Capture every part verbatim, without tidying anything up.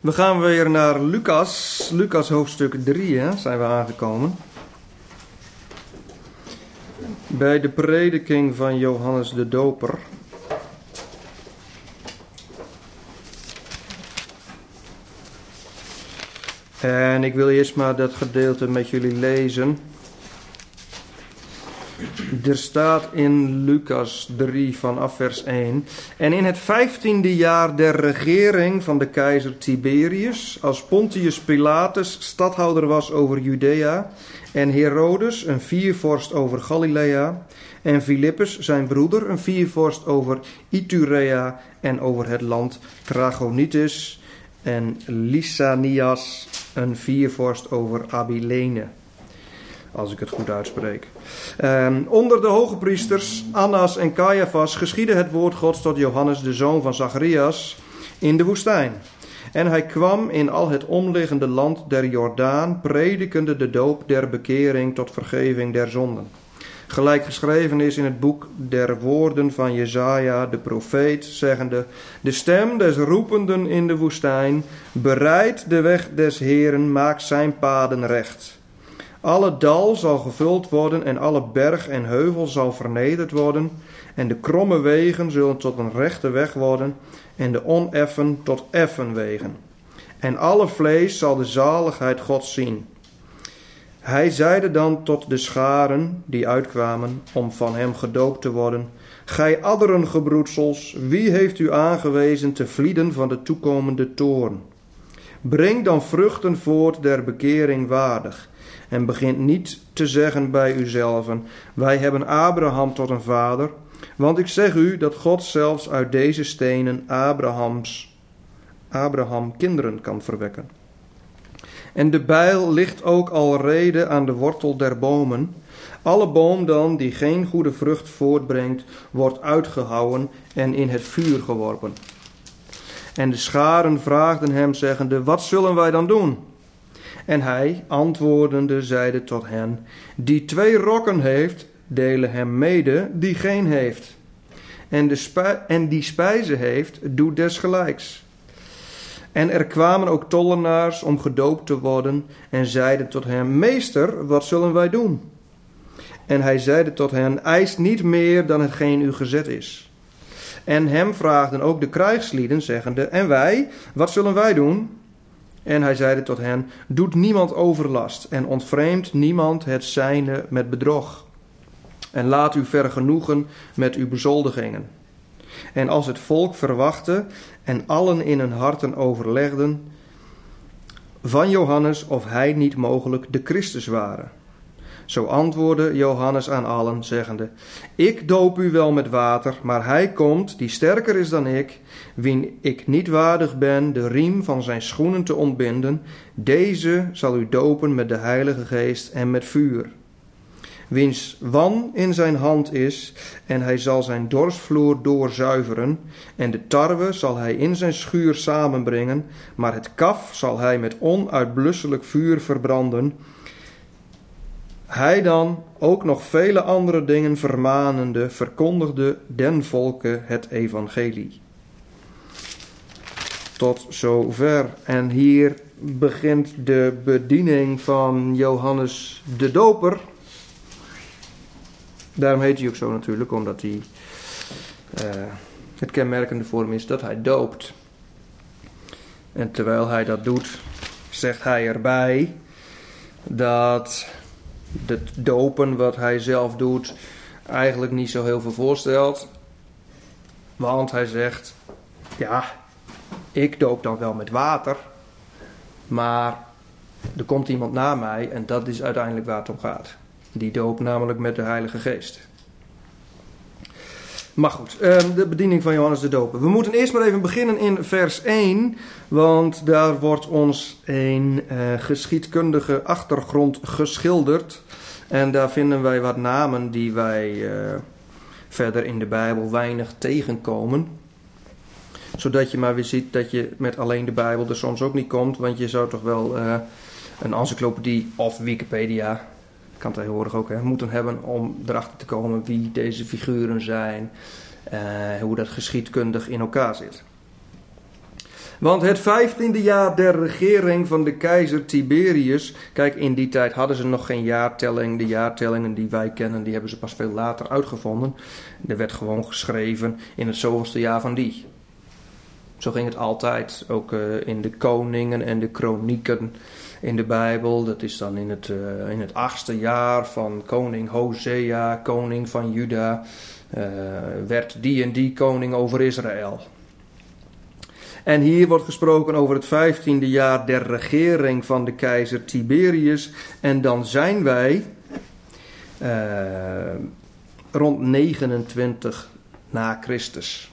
We gaan weer naar Lucas. Lucas hoofdstuk drie hè, zijn we aangekomen. Bij de prediking van Johannes de Doper. En ik wil eerst maar dat gedeelte met jullie lezen. Er staat in Lucas drie vanaf vers één. En in het vijftiende jaar der regering van de keizer Tiberius, als Pontius Pilatus stadhouder was over Judea, en Herodes een viervorst over Galilea, en Filippus zijn broeder een viervorst over Iturea en over het land Trachonitis, en Lysanias een viervorst over Abilene. Als ik het goed uitspreek. Um, onder de hoge priesters Annas en Caiaphas geschiedde het woord Gods tot Johannes, de zoon van Zacharias, in de woestijn. En hij kwam in al het omliggende land der Jordaan, predikende de doop der bekering tot vergeving der zonden. Gelijk geschreven is in het boek der woorden van Jesaja, de profeet, zeggende: de stem des roependen in de woestijn, bereid de weg des Heeren, maak zijn paden recht. Alle dal zal gevuld worden en alle berg en heuvel zal vernederd worden. En de kromme wegen zullen tot een rechte weg worden en de oneffen tot effen wegen. En alle vlees zal de zaligheid Gods zien. Hij zeide dan tot de scharen die uitkwamen om van hem gedoopt te worden: gij adderengebroedsels, wie heeft u aangewezen te vlieden van de toekomende toorn? Breng dan vruchten voort der bekering waardig. En begint niet te zeggen bij uzelven: wij hebben Abraham tot een vader. Want ik zeg u dat God zelfs uit deze stenen Abrahams, Abraham kinderen kan verwekken. En de bijl ligt ook alrede aan de wortel der bomen. Alle boom dan die geen goede vrucht voortbrengt, wordt uitgehouwen en in het vuur geworpen. En de scharen vraagden hem, zeggende: wat zullen wij dan doen? En hij, antwoordende, zeide tot hen: die twee rokken heeft, delen hem mede die geen heeft. En, de spij- en die spijze heeft, doet desgelijks. En er kwamen ook tollenaars om gedoopt te worden en zeiden tot hem: meester, wat zullen wij doen? En hij zeide tot hen: eist niet meer dan hetgeen u gezet is. En hem vraagden ook de krijgslieden, zeggende: en wij, wat zullen wij doen? En hij zeide tot hen: doet niemand overlast en ontvreemdt niemand het zijne met bedrog. En laat u vergenoegen met uw bezoldigingen. En als het volk verwachtte en allen in hun harten overlegden van Johannes of hij niet mogelijk de Christus ware. Zo antwoordde Johannes aan allen, zeggende: ik doop u wel met water, maar hij komt, die sterker is dan ik, wien ik niet waardig ben de riem van zijn schoenen te ontbinden. Deze zal u dopen met de Heilige Geest en met vuur. Wiens wan in zijn hand is, en hij zal zijn dorsvloer doorzuiveren, en de tarwe zal hij in zijn schuur samenbrengen, maar het kaf zal hij met onuitblusselijk vuur verbranden. Hij dan, ook nog vele andere dingen vermanende, verkondigde den volke het evangelie. Tot zover. En hier begint de bediening van Johannes de Doper. Daarom heet hij ook zo natuurlijk, omdat hij, uh, het kenmerkende voor hem is dat hij doopt. En terwijl hij dat doet, zegt hij erbij dat het dopen wat hij zelf doet eigenlijk niet zo heel veel voorstelt. Want hij zegt: ja, ik doop dan wel met water, maar er komt iemand na mij en dat is uiteindelijk waar het om gaat. Die doop namelijk met de Heilige Geest. Maar goed, de bediening van Johannes de Doper. We moeten eerst maar even beginnen in vers één, want daar wordt ons een uh, geschiedkundige achtergrond geschilderd. En daar vinden wij wat namen die wij uh, verder in de Bijbel weinig tegenkomen. Zodat je maar weer ziet dat je met alleen de Bijbel er soms ook niet komt, want je zou toch wel uh, een encyclopedie of Wikipedia, kan tegenwoordig ook, hè, moeten hebben om erachter te komen wie deze figuren zijn, uh, hoe dat geschiedkundig in elkaar zit. Want het vijftiende jaar der regering van de keizer Tiberius... Kijk, in die tijd hadden ze nog geen jaartelling. De jaartellingen die wij kennen, die hebben ze pas veel later uitgevonden. Er werd gewoon geschreven in het zoveelste jaar van die. Zo ging het altijd. Ook uh, in de koningen en de kronieken in de Bijbel. Dat is dan in het, uh, in het achtste jaar van koning Hosea, koning van Juda... Uh, werd die en die koning over Israël. En hier wordt gesproken over het vijftiende jaar der regering van de keizer Tiberius. En dan zijn wij uh, rond negenentwintig na Christus.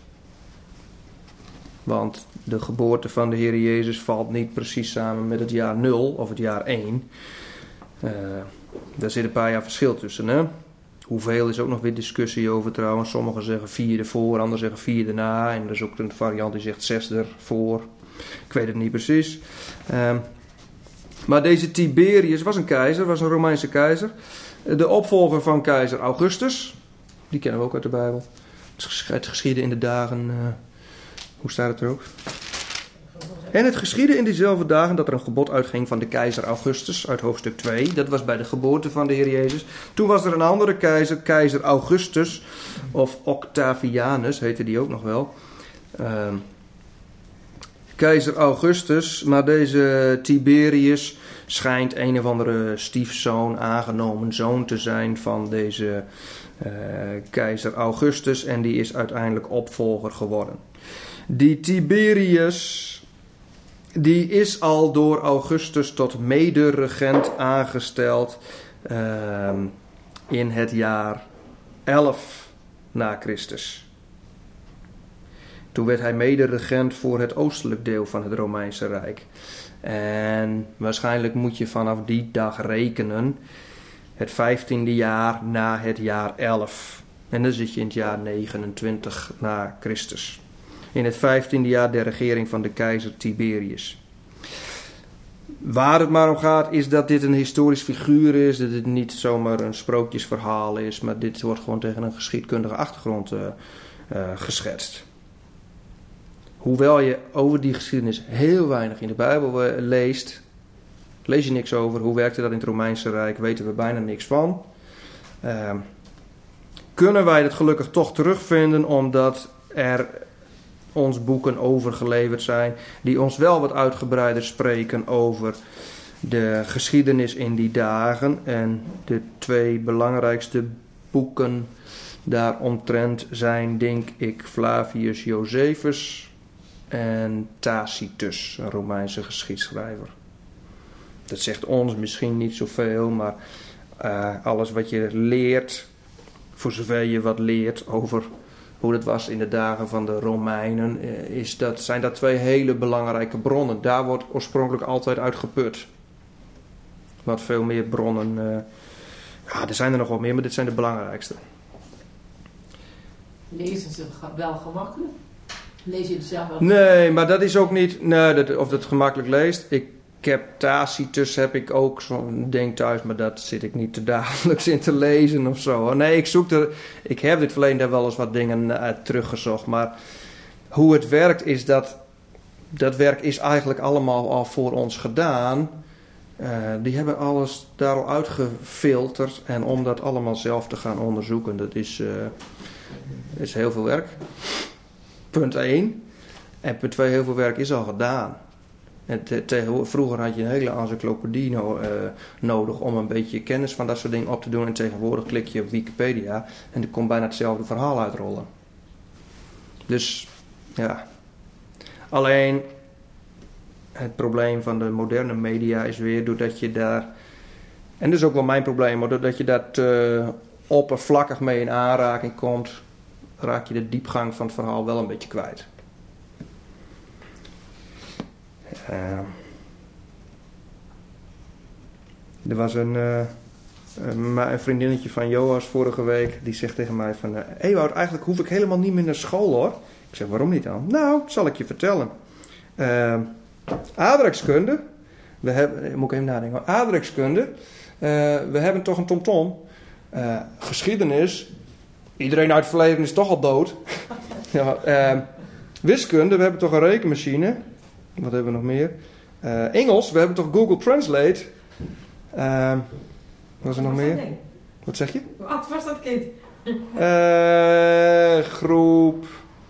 Want de geboorte van de Heer Jezus valt niet precies samen met het jaar nul of het jaar één. Uh, daar zit een paar jaar verschil tussen, hè? Hoeveel is ook nog weer discussie over trouwens. Sommigen zeggen vier ervoor, anderen zeggen vier erna. En er is ook een variant die zegt zes ervoor. Ik weet het niet precies. Um, maar deze Tiberius was een keizer, was een Romeinse keizer. De opvolger van keizer Augustus. Die kennen we ook uit de Bijbel. Het geschiedde in de dagen... Uh, hoe staat het er ook? En het geschiedde in diezelfde dagen dat er een gebod uitging van de keizer Augustus uit hoofdstuk twee. Dat was bij de geboorte van de Heer Jezus. Toen was er een andere keizer, keizer Augustus, of Octavianus heette die ook nog wel. Uh, keizer Augustus, maar deze Tiberius schijnt een of andere stiefzoon, aangenomen zoon te zijn van deze uh, keizer Augustus. En die is uiteindelijk opvolger geworden. Die Tiberius... Die is al door Augustus tot mederegent aangesteld uh, in het jaar elf na Christus. Toen werd hij mederegent voor het oostelijk deel van het Romeinse Rijk. En waarschijnlijk moet je vanaf die dag rekenen het vijftiende jaar na het jaar elf. En dan zit je in het jaar negenentwintig na Christus. In het vijftiende jaar der regering van de keizer Tiberius. Waar het maar om gaat is dat dit een historisch figuur is. Dat het niet zomaar een sprookjesverhaal is. Maar dit wordt gewoon tegen een geschiedkundige achtergrond uh, uh, geschetst. Hoewel je over die geschiedenis heel weinig in de Bijbel uh, leest. Lees je niks over. Hoe werkte dat in het Romeinse Rijk? Weten we bijna niks van. Uh, kunnen wij het gelukkig toch terugvinden omdat er... ons boeken overgeleverd zijn, die ons wel wat uitgebreider spreken over de geschiedenis in die dagen. En de twee belangrijkste boeken daaromtrent zijn, denk ik, Flavius Josephus en Tacitus, een Romeinse geschiedschrijver. Dat zegt ons misschien niet zoveel, maar uh, alles wat je leert, voor zover je wat leert over hoe dat was in de dagen van de Romeinen, is dat, zijn dat twee hele belangrijke bronnen. Daar wordt oorspronkelijk altijd uit geput. Wat veel meer bronnen. Uh, ja, er zijn er nog wel meer, maar dit zijn de belangrijkste. Lezen ze wel gemakkelijk? Lees je het zelf wel? Nee, maar dat is ook niet... Nee, dat, of dat gemakkelijk leest. Ik heb Tacitus, heb ik ook zo'n ding thuis, maar dat zit ik niet te dagelijks in te lezen of zo. Nee, ik zoek er... Ik heb dit verleden daar wel eens wat dingen uh, teruggezocht, maar hoe het werkt is dat... Dat werk is eigenlijk allemaal al voor ons gedaan. Uh, die hebben alles daar al uitgefilterd. En om dat allemaal zelf te gaan onderzoeken, dat is, uh, is heel veel werk. Punt één. En punt twee, heel veel werk is al gedaan. En te, te, vroeger had je een hele encyclopedie no, uh, nodig om een beetje kennis van dat soort dingen op te doen. En tegenwoordig klik je op Wikipedia en er komt bijna hetzelfde verhaal uitrollen. Dus, ja... Alleen, het probleem van de moderne media is weer doordat je daar... En dat is ook wel mijn probleem, maar doordat je daar uh, oppervlakkig mee in aanraking komt, raak je de diepgang van het verhaal wel een beetje kwijt. Uh, er was een, uh, een vriendinnetje van Joas vorige week, die zegt tegen mij van... Uh, Ewout, eigenlijk hoef ik helemaal niet meer naar school hoor. Ik zeg, waarom niet dan? Nou, zal ik je vertellen. Uh, aardrijkskunde. We hebben, moet ik even nadenken. Aardrijkskunde. Uh, we hebben toch een tomtom. Uh, geschiedenis. Iedereen uit het verleden is toch al dood. ja, uh, wiskunde. We hebben toch een rekenmachine. Wat hebben we nog meer? Uh, Engels, we hebben toch Google Translate? Uh, wat is er nog meer? Wat zeg je? Hoe oud was dat kind? Uh, groep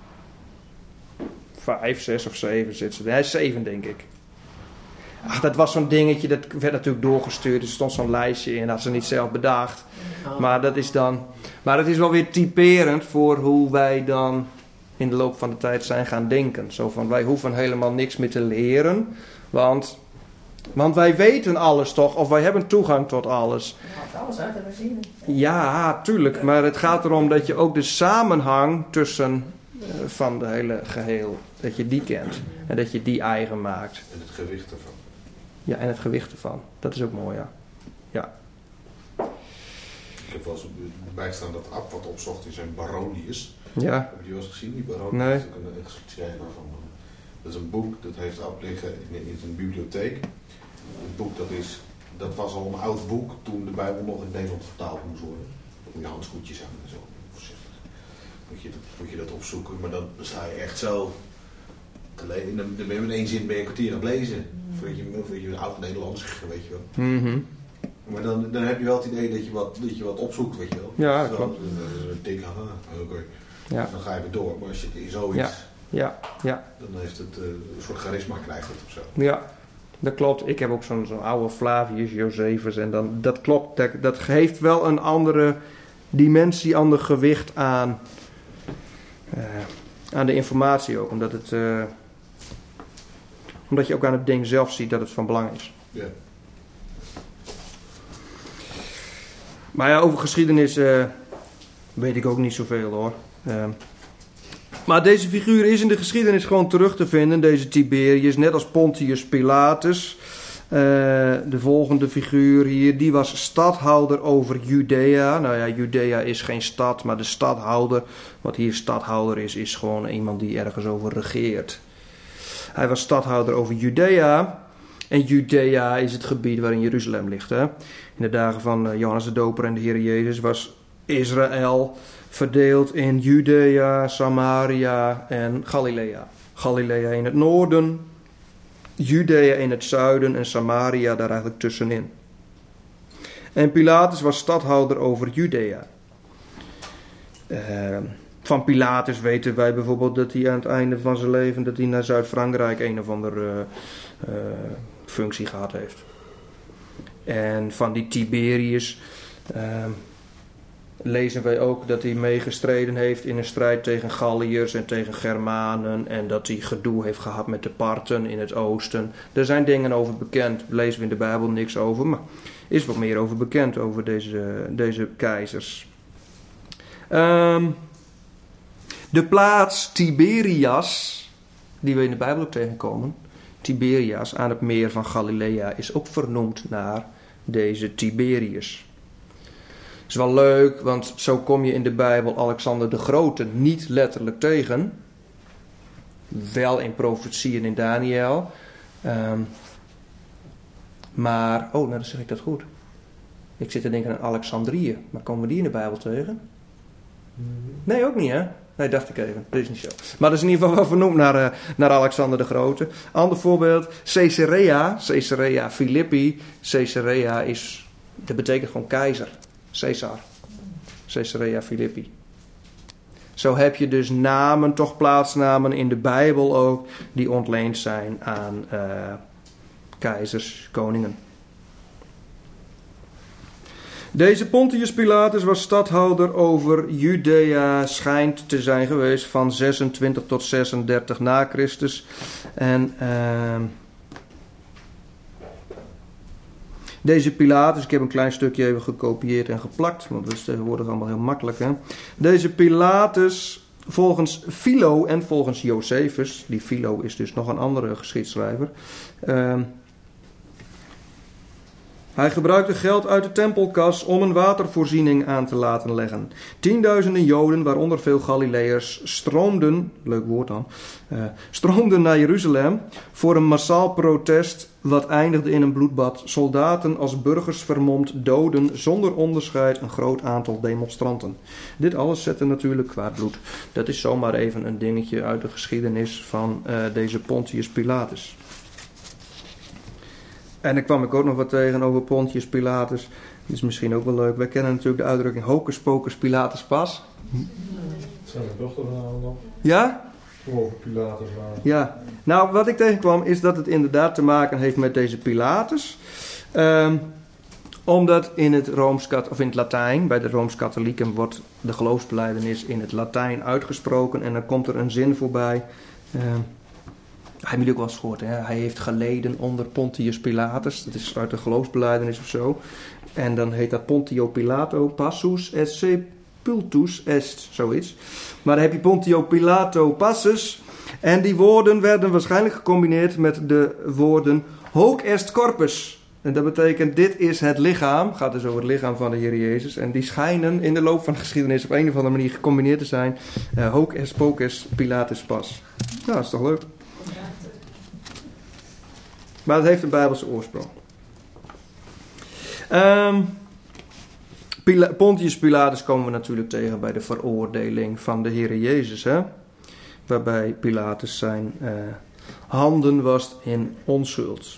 vijf, zes of zeven zit ze. Hij is zeven, denk ik. Ach, dat was zo'n dingetje, dat werd natuurlijk doorgestuurd. Er stond zo'n lijstje in, dat ze niet zelf bedacht. Maar dat is dan... Maar het is wel weer typerend voor hoe wij dan in de loop van de tijd zijn gaan denken. Zo van, wij hoeven helemaal niks meer te leren. Want, want wij weten alles toch, of wij hebben toegang tot alles. Je haalt alles uit de machine. Ja, tuurlijk. Maar het gaat erom dat je ook de samenhang tussen uh, van de hele geheel, dat je die kent. En dat je die eigen maakt. En het gewicht ervan. Ja, en het gewicht ervan. Dat is ook mooi, ja. Ja. Ik heb wel eens bijgestaan dat Ab wat opzocht in zijn Baronius. Ja. Heb je die wel eens gezien, die Baronius? Nee. Dat is ook een schrijver van. Dat is een boek, dat heeft Ab liggen in, in zijn bibliotheek. Het boek, dat is, dat was al een oud boek toen de Bijbel nog in Nederland vertaald moest worden. Dan moet je handschoentjes aan en zo. Voorzichtig. Moet je, dat, moet je dat opzoeken, maar dan sta je echt zo te lezen. Dan ben je in één zin ben je een kwartier aan het lezen. Voordat je, voordat je een oud Nederlands, weet je wel. Mm-hmm. Maar dan, dan heb je wel het idee dat je wat, dat je wat opzoekt, weet je wel. Ja, dus dan, klopt. Dan denk je, aha, oké. Okay. Ja. Dan ga je weer door. Maar als je in zoiets, Ja. Ja, ja. dan heeft het uh, een soort charisma krijgt het of zo. Ja, dat klopt. Ik heb ook zo'n, zo'n oude Flavius Josephus en dan, dat klopt. Dat, dat geeft wel een andere dimensie, ander gewicht aan, uh, aan de informatie ook. Omdat, het, uh, omdat je ook aan het ding zelf ziet dat het van belang is. Ja. Maar ja, over geschiedenis uh, weet ik ook niet zoveel hoor. Uh, maar deze figuur is in de geschiedenis gewoon terug te vinden. Deze Tiberius, net als Pontius Pilatus. Uh, de volgende figuur hier, die was stadhouder over Judea. Nou ja, Judea is geen stad, maar de stadhouder. Wat hier stadhouder is, is gewoon iemand die ergens over regeert. Hij was stadhouder over Judea. En Judea is het gebied waarin Jeruzalem ligt. Hè? In de dagen van Johannes de Doper en de Heer Jezus was Israël verdeeld in Judea, Samaria en Galilea. Galilea in het noorden, Judea in het zuiden en Samaria daar eigenlijk tussenin. En Pilatus was stadhouder over Judea. Uh, van Pilatus weten wij bijvoorbeeld dat hij aan het einde van zijn leven dat hij naar Zuid-Frankrijk een of andere uh, uh, functie gehad heeft. En van die Tiberius uh, lezen wij ook dat hij meegestreden heeft in een strijd tegen Galliërs en tegen Germanen. En dat hij gedoe heeft gehad met de Parten in het oosten. Er zijn dingen over bekend. Lezen we in de Bijbel niks over. Maar is wat meer over bekend over deze, deze keizers. Um, de plaats Tiberias, die we in de Bijbel ook tegenkomen. Tiberias aan het meer van Galilea is ook vernoemd naar deze Tiberius. Is wel leuk, want zo kom je in de Bijbel Alexander de Grote niet letterlijk tegen. Wel in profetieën in Daniel. Um, maar, oh, nou dan zeg ik dat goed. Ik zit te denken aan Alexandrië. Maar komen we die in de Bijbel tegen? Nee, ook niet hè? Nee, dacht ik even. Dat is niet zo. Maar dat is in ieder geval wel vernoemd naar, uh, naar Alexander de Grote. Ander voorbeeld, Caesarea. Caesarea Philippi. Caesarea is, dat betekent gewoon keizer. Caesar. Caesarea Philippi. Zo heb je dus namen, toch plaatsnamen in de Bijbel ook, die ontleend zijn aan uh, keizers, koningen. Deze Pontius Pilatus was stadhouder over Judea, schijnt te zijn geweest van zesentwintig tot zesendertig na Christus. En uh, deze Pilatus, ik heb een klein stukje even gekopieerd en geplakt, want dat is tegenwoordig allemaal heel makkelijk. Hè? Deze Pilatus, volgens Philo en volgens Josephus, die Philo is dus nog een andere geschiedschrijver, uh, Hij gebruikte geld uit de tempelkas om een watervoorziening aan te laten leggen. Tienduizenden Joden, waaronder veel Galileërs, stroomden, leuk woord dan, uh, stroomden naar Jeruzalem voor een massaal protest wat eindigde in een bloedbad. Soldaten als burgers vermomd doden zonder onderscheid een groot aantal demonstranten. Dit alles zette natuurlijk kwaad bloed. Dat is zomaar even een dingetje uit de geschiedenis van uh, deze Pontius Pilatus. En dan kwam ik ook nog wat tegen over Pontius Pilatus. Dat is misschien ook wel leuk. Wij kennen natuurlijk de uitdrukking hocus pocus Pilatus pas. Zijn mijn dochter vanavond nog? Ja? Over Pilatus waren. Ja. Nou, wat ik tegenkwam is dat het inderdaad te maken heeft met deze Pilatus. Um, omdat in het, Rooms, of in het Latijn, bij de Rooms-Katholieken, wordt de geloofsbelijdenis in het Latijn uitgesproken. En dan komt er een zin voorbij. Um, Hij heeft ook wel eens gehoord, hè? Hij heeft geleden onder Pontius Pilatus. Dat is uit de geloofsbelijdenis of zo. En dan heet dat Pontio Pilato passus et sepultus est, zoiets. Maar dan heb je Pontio Pilato passus. En die woorden werden waarschijnlijk gecombineerd met de woorden hoc est corpus. En dat betekent, dit is het lichaam. Gaat dus over het lichaam van de Heer Jezus. En die schijnen in de loop van de geschiedenis op een of andere manier gecombineerd te zijn. Uh, hoc est pocus Pilatus pas. Nou, dat is toch leuk? Maar het heeft een Bijbelse oorsprong. Um, Pila- Pontius Pilatus komen we natuurlijk tegen bij de veroordeling van de Heere Jezus. Hè? Waarbij Pilatus zijn uh, handen wast in onschuld.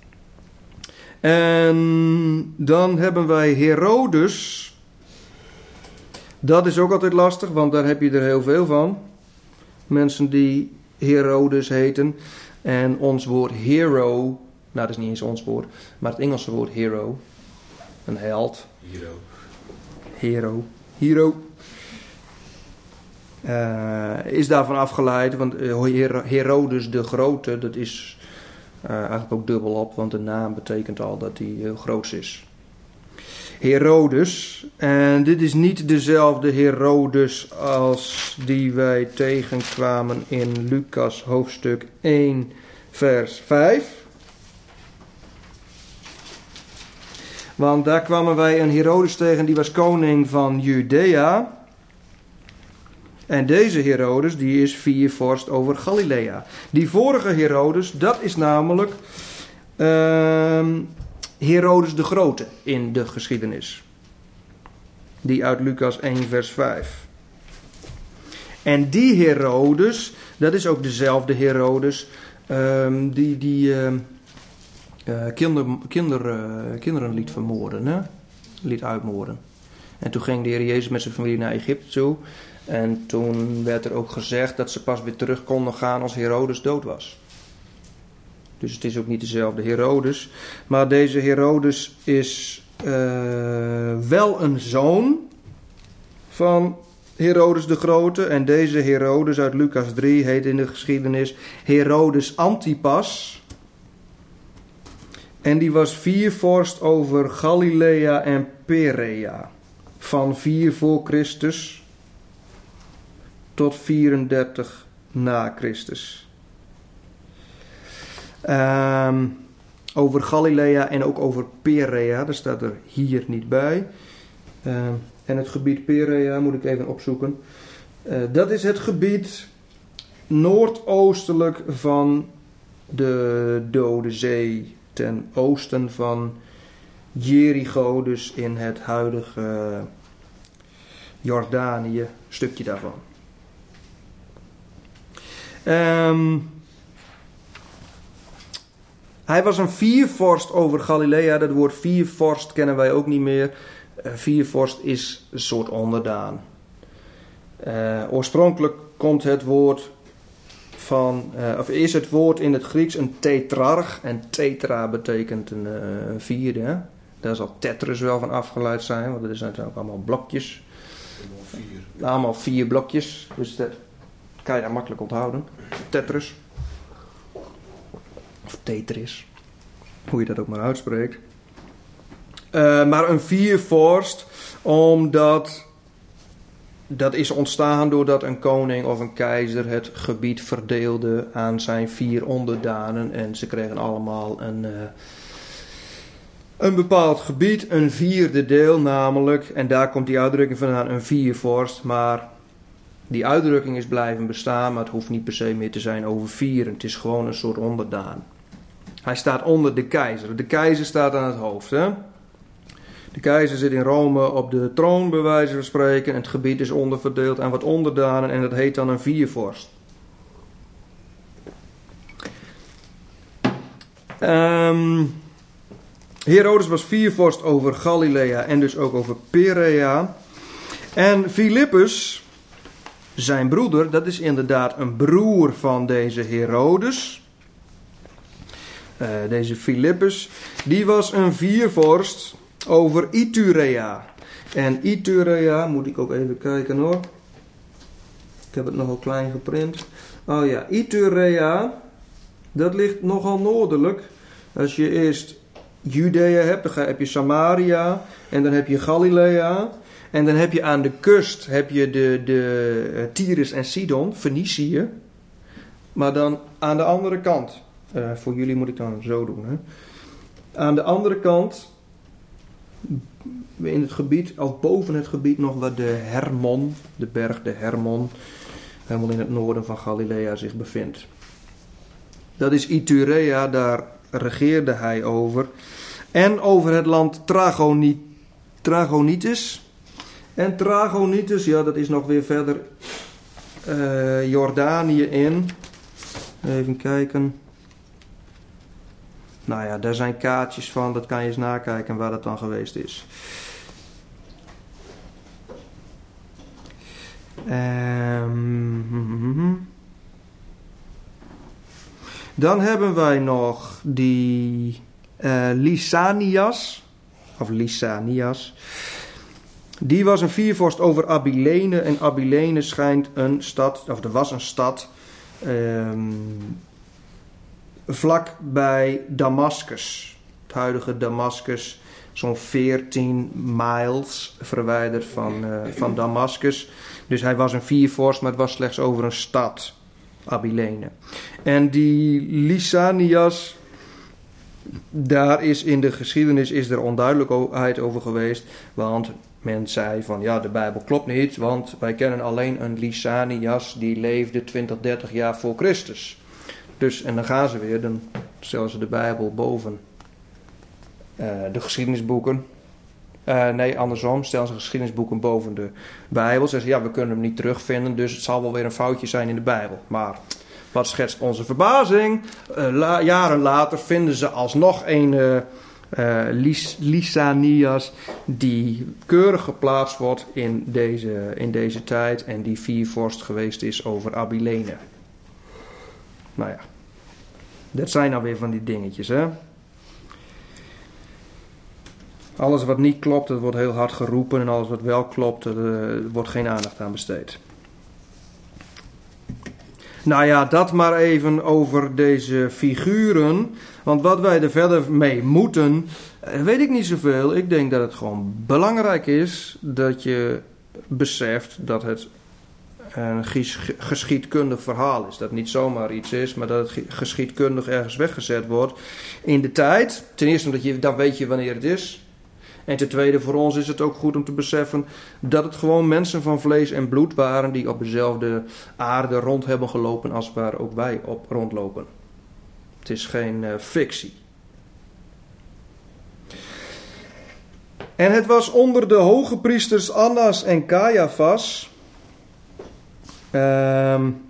En dan hebben wij Herodes. Dat is ook altijd lastig, want daar heb je er heel veel van. Mensen die Herodes heten. En ons woord hero, nou dat is niet eens ons woord, maar het Engelse woord hero, een held. Hero. Hero. Hero. Uh, is daarvan afgeleid, want uh, Herodes de Grote, dat is uh, eigenlijk ook dubbelop, want de naam betekent al dat hij heel groot is. Herodes, en dit is niet dezelfde Herodes als die wij tegenkwamen in Lucas hoofdstuk één vers vijf. Want daar kwamen wij een Herodes tegen, die was koning van Judea. En deze Herodes, die is viervorst over Galilea. Die vorige Herodes, dat is namelijk Uh, Herodes de Grote in de geschiedenis. Die uit Lucas één vers vijf. En die Herodes, dat is ook dezelfde Herodes um, die, die uh, uh, kinder, kinder, uh, kinderen liet vermoorden, hè? Liet uitmoorden. En toen ging de Heer Jezus met zijn familie naar Egypte toe. En toen werd er ook gezegd dat ze pas weer terug konden gaan als Herodes dood was. Dus het is ook niet dezelfde Herodes. Maar deze Herodes is uh, wel een zoon van Herodes de Grote. En deze Herodes uit Lucas drie heet in de geschiedenis Herodes Antipas. En die was viervorst over Galilea en Perea. Van vier voor Christus tot vierendertig na Christus. Um, over Galilea en ook over Perea, dat staat er hier niet bij. Uh, en het gebied Perea moet ik even opzoeken. Uh, dat is het gebied noordoostelijk van de Dode Zee, ten oosten van Jericho, dus in het huidige uh, Jordanië, stukje daarvan. Um, Hij was een viervorst over Galilea. Dat woord viervorst kennen wij ook niet meer. Uh, viervorst is een soort onderdaan. Uh, oorspronkelijk komt het woord van, uh, of is het woord in het Grieks een tetrarch. En tetra betekent een, uh, een vierde. Hè? Daar zal tetrus wel van afgeleid zijn, want er zijn ook allemaal blokjes. Allemaal vier. Allemaal vier blokjes. Dus dat kan je daar makkelijk onthouden. Tetrus. Of Tetris. Hoe je dat ook maar uitspreekt. Uh, maar een viervorst, omdat dat is ontstaan doordat een koning of een keizer het gebied verdeelde aan zijn vier onderdanen. En ze kregen allemaal een, uh, een bepaald gebied, een vierde deel namelijk, en daar komt die uitdrukking vandaan, een viervorst, maar die uitdrukking is blijven bestaan, maar het hoeft niet per se meer te zijn over vieren, het is gewoon een soort onderdaan. Hij staat onder de keizer, de keizer staat aan het hoofd, hè? De keizer zit in Rome op de troon, bij wijze van spreken, en het gebied is onderverdeeld aan wat onderdanen en dat heet dan een viervorst. Um, Herodes was viervorst over Galilea en dus ook over Perea. En Filippus, zijn broeder, dat is inderdaad een broer van deze Herodes. Uh, deze Filippus, die was een viervorst over Iturea. En Iturea, moet ik ook even kijken hoor. Ik heb het nogal klein geprint. Oh ja, Iturea, dat ligt nogal noordelijk. Als je eerst Judea hebt, dan heb je Samaria en dan heb je Galilea. En dan heb je aan de kust heb je de, de uh, Tyrus en Sidon, Fenicië. Maar dan aan de andere kant, uh, voor jullie moet ik dan zo doen. Hè. Aan de andere kant, in het gebied, of boven het gebied nog waar de Hermon, de berg de Hermon, helemaal in het noorden van Galilea zich bevindt. Dat is Iturea, daar regeerde hij over. En over het land Tragoni- Tragonitis. En Tragonitis, ja, dat is nog weer verder uh, Jordanië in. Even kijken. Nou ja, daar zijn kaartjes van, dat kan je eens nakijken waar dat dan geweest is. Um, dan hebben wij nog die uh, Lysanias, of Lysanias. Die was een viervorst over Abilene. En Abilene schijnt een stad, of er was een stad, um, vlak bij Damascus. Het huidige Damascus, zo'n veertien miles verwijderd van, uh, van Damascus. Dus hij was een viervorst, maar het was slechts over een stad, Abilene. En die Lysanias, daar is in de geschiedenis is er onduidelijkheid over geweest, want men zei van ja, de Bijbel klopt niet, want wij kennen alleen een Lysanias die leefde twintig, dertig jaar voor Christus. Dus, en dan gaan ze weer, dan stellen ze de Bijbel boven uh, de geschiedenisboeken. Uh, nee, andersom, stellen ze geschiedenisboeken boven de Bijbel. Ze zeggen ja, we kunnen hem niet terugvinden, dus het zal wel weer een foutje zijn in de Bijbel. Maar wat schetst onze verbazing? Uh, la, jaren later vinden ze alsnog een uh, uh, Lys, Lysanias die keurig geplaatst wordt in deze, in deze tijd en die viervorst geweest is over Abilene. Nou ja, dat zijn nou weer van die dingetjes, hè. Alles wat niet klopt, dat wordt heel hard geroepen. En alles wat wel klopt, er wordt geen aandacht aan besteed. Nou ja, dat maar even over deze figuren. Want wat wij er verder mee moeten, weet ik niet zoveel. Ik denk dat het gewoon belangrijk is dat je beseft dat het een geschiedkundig verhaal is. Dat het niet zomaar iets is, maar dat het geschiedkundig ergens weggezet wordt in de tijd. Ten eerste omdat je, dan weet je wanneer het is. En ten tweede, voor ons is het ook goed om te beseffen dat het gewoon mensen van vlees en bloed waren die op dezelfde aarde rond hebben gelopen als waar ook wij op rondlopen. Het is geen uh, fictie. En het was onder de hoge priesters Annas en Caiaphas. Um,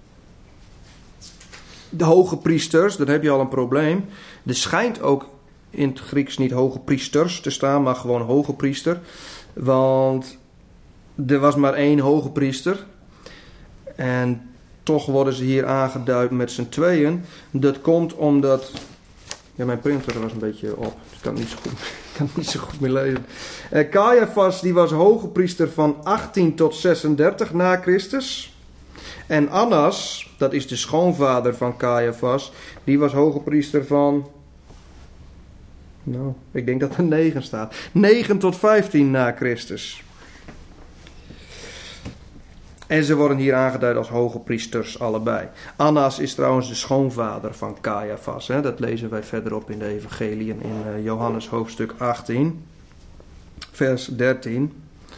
de hoge priesters, dan heb je al een probleem. Er schijnt ook in het Grieks niet hoge priesters te staan, maar gewoon hoge priester. Want er was maar één hoge priester. En toch worden ze hier aangeduid met z'n tweeën. Dat komt omdat... Ja, mijn printer was een beetje op. Dus ik kan het niet zo goed, ik kan het niet zo goed meer lezen. Uh, Caiaphas, die was hoge priester van achttien tot zesendertig na Christus. En Annas, dat is de schoonvader van Caiaphas, die was hoge priester van... Nou, ik denk dat er negen staat. negen tot vijftien na Christus. En ze worden hier aangeduid als hoge priesters allebei. Annas is trouwens de schoonvader van Caiaphas. Hè? Dat lezen wij verderop in de evangeliën in uh, Johannes hoofdstuk achttien, vers dertien.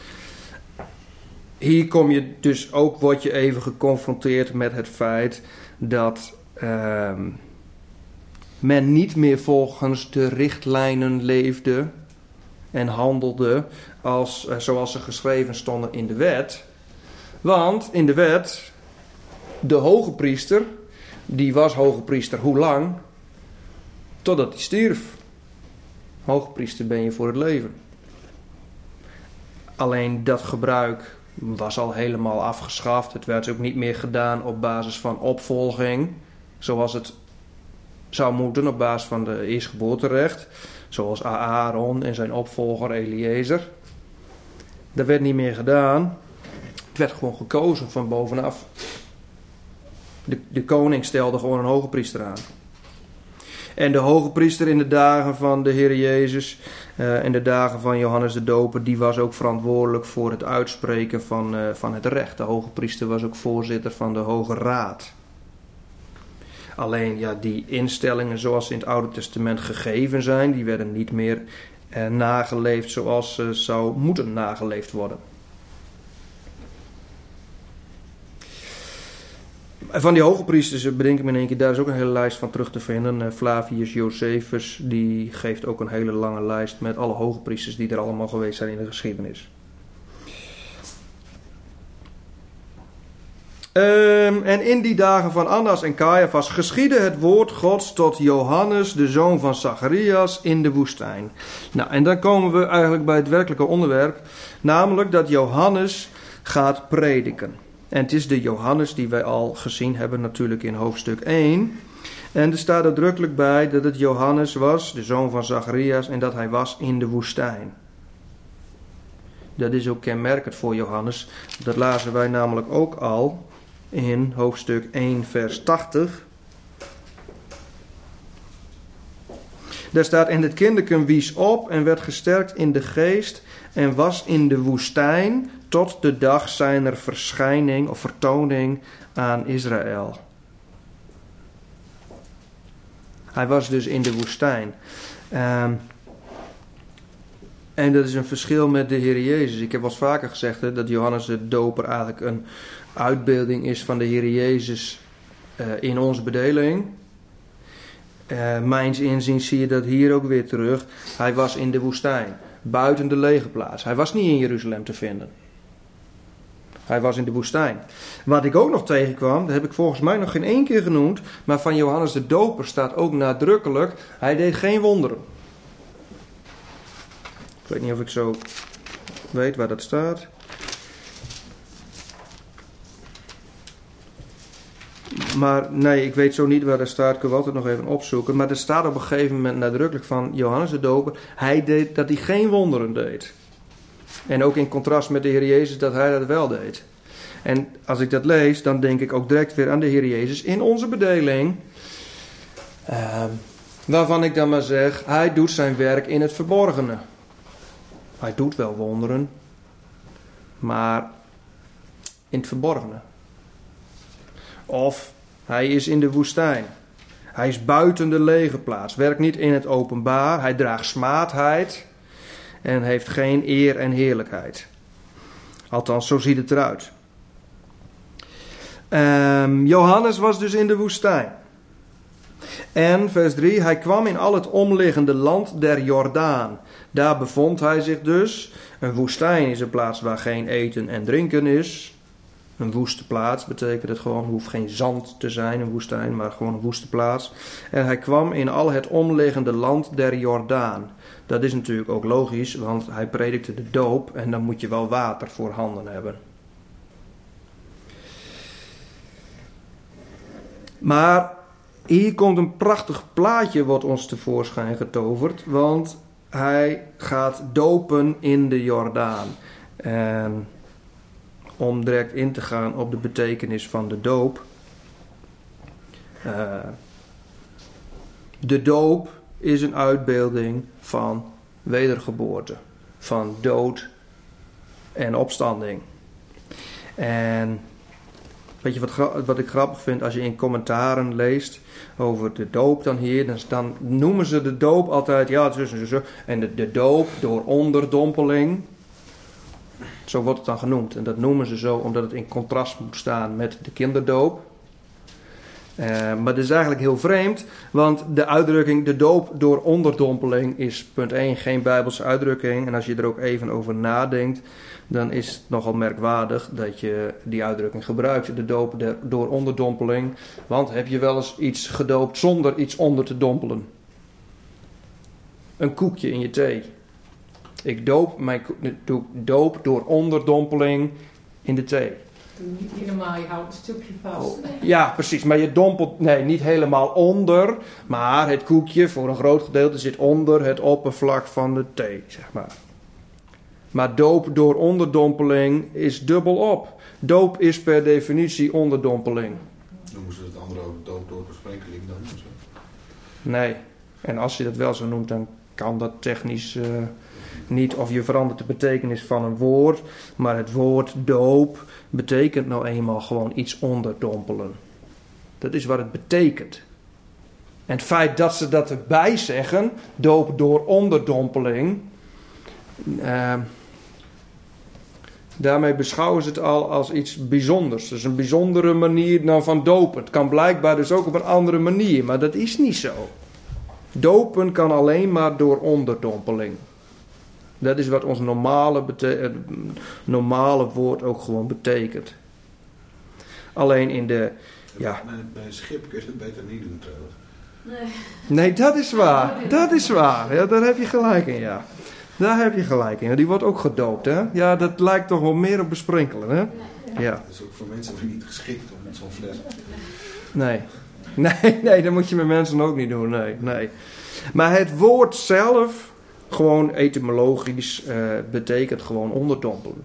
Hier kom je dus ook, word je even geconfronteerd met het feit dat uh, men niet meer volgens de richtlijnen leefde en handelde als, uh, zoals ze geschreven stonden in de wet. Want in de wet, de hoge priester, die was hoge priester hoe lang? Totdat hij stierf. Hoge priester ben je voor het leven. Alleen dat gebruik was al helemaal afgeschaft. Het werd ook niet meer gedaan op basis van opvolging, zoals het zou moeten op basis van de eerstgeboorterecht. Zoals Aaron en zijn opvolger Eliezer. Dat werd niet meer gedaan. Het werd gewoon gekozen van bovenaf. De, de koning stelde gewoon een hoge priester aan. En de hoge priester in de dagen van de Heer Jezus uh, en de dagen van Johannes de Doper, die was ook verantwoordelijk voor het uitspreken van, uh, van het recht. De hoge priester was ook voorzitter van de Hoge Raad. Alleen ja, die instellingen zoals ze in het Oude Testament gegeven zijn, die werden niet meer uh, nageleefd zoals ze zou moeten nageleefd worden. Van die hoge priesters bedenk ik me in één keer, daar is ook een hele lijst van terug te vinden. Flavius Josephus, die geeft ook een hele lange lijst met alle hoge priesters die er allemaal geweest zijn in de geschiedenis. Um, en in die dagen van Annas en Caiaphas geschiedde het woord Gods tot Johannes, de zoon van Zacharias, in de woestijn. Nou, en dan komen we eigenlijk bij het werkelijke onderwerp, namelijk dat Johannes gaat prediken. En het is de Johannes die wij al gezien hebben natuurlijk in hoofdstuk één. En er staat uitdrukkelijk bij dat het Johannes was, de zoon van Zacharias, en dat hij was in de woestijn. Dat is ook kenmerkend voor Johannes. Dat lazen wij namelijk ook al in hoofdstuk één vers tachtig. Daar staat: en het kinderken wies op en werd gesterkt in de geest en was in de woestijn tot de dag zijner verschijning of vertoning aan Israël. Hij was dus in de woestijn. Um, en dat is een verschil met de Heer Jezus. Ik heb wel eens vaker gezegd hè, dat Johannes de Doper eigenlijk een uitbeelding is van de Heer Jezus uh, in onze bedeling. Uh, mijns inziens zie je dat hier ook weer terug. Hij was in de woestijn, buiten de legerplaats. Hij was niet in Jeruzalem te vinden. Hij was in de woestijn. Wat ik ook nog tegenkwam, dat heb ik volgens mij nog geen één keer genoemd, maar van Johannes de Doper staat ook nadrukkelijk, hij deed geen wonderen. Ik weet niet of ik zo weet waar dat staat. Maar nee, ik weet zo niet waar dat staat. Ik kan altijd nog even opzoeken. Maar er staat op een gegeven moment nadrukkelijk van Johannes de Doper, hij deed dat hij geen wonderen deed. En ook in contrast met de Heer Jezus dat hij dat wel deed. En als ik dat lees, dan denk ik ook direct weer aan de Heer Jezus in onze bedeling. Uh, waarvan ik dan maar zeg, hij doet zijn werk in het verborgene. Hij doet wel wonderen, maar in het verborgene. Of hij is in de woestijn. Hij is buiten de legerplaats. Werkt niet in het openbaar. Hij draagt smaadheid. En heeft geen eer en heerlijkheid. Althans, zo ziet het eruit. Um, Johannes was dus in de woestijn. En vers drie, hij kwam in al het omliggende land der Jordaan. Daar bevond hij zich dus. Een woestijn is een plaats waar geen eten en drinken is. Een woeste plaats betekent het gewoon, hoeft geen zand te zijn, een woestijn, maar gewoon een woeste plaats. En hij kwam in al het omliggende land der Jordaan. Dat is natuurlijk ook logisch, want hij predikte de doop en dan moet je wel water voor handen hebben. Maar hier komt een prachtig plaatje wat ons tevoorschijn getoverd, want hij gaat dopen in de Jordaan. En om direct in te gaan op de betekenis van de doop. Uh, de doop is een uitbeelding van wedergeboorte, van dood en opstanding. En weet je wat, gra- wat ik grappig vind als je in commentaren leest over de doop dan hier, dan, dan noemen ze de doop altijd, ja, zo, zo, zo, en de, de doop door onderdompeling. Zo wordt het dan genoemd. En dat noemen ze zo omdat het in contrast moet staan met de kinderdoop. Uh, maar dat is eigenlijk heel vreemd, want de uitdrukking de doop door onderdompeling is punt één geen Bijbelse uitdrukking. En als je er ook even over nadenkt, dan is het nogal merkwaardig dat je die uitdrukking gebruikt. De doop der, door onderdompeling. Want heb je wel eens iets gedoopt zonder iets onder te dompelen? Een koekje in je thee. Ik doop, mijn, doe doop door onderdompeling in de thee. Niet helemaal, je houdt een stukje vast. Oh, ja, precies. Maar je dompelt, nee, niet helemaal onder. Maar het koekje voor een groot gedeelte zit onder het oppervlak van de thee, zeg maar. Maar doop door onderdompeling is dubbel op. Doop is per definitie onderdompeling. Noemen ze het andere ook doop door besprenkeling dan? Zo? Nee. En als je dat wel zo noemt, dan kan dat technisch uh, niet. Of je verandert de betekenis van een woord. Maar het woord doop betekent nou eenmaal gewoon iets onderdompelen. Dat is wat het betekent. En het feit dat ze dat erbij zeggen, doop door onderdompeling, Uh, daarmee beschouwen ze het al als iets bijzonders. Dus een bijzondere manier dan van dopen. Het kan blijkbaar dus ook op een andere manier, maar dat is niet zo. Dopen kan alleen maar door onderdompeling. Dat is wat ons normale, bete- normale woord ook gewoon betekent. Alleen in de... Ja. Bij, bij een schip kun je het beter niet doen trouwens. Nee. Nee, dat is waar. Dat is waar. Ja, daar heb je gelijk in, ja. Daar heb je gelijk in. Die wordt ook gedoopt, hè? Ja, dat lijkt toch wel meer op besprenkelen, hè? Ja. Dat is ook voor mensen niet geschikt om met zo'n fles. Nee. Nee, nee, dat moet je met mensen ook niet doen. Nee, nee. Maar het woord zelf, gewoon etymologisch, uh, betekent gewoon onderdompelen.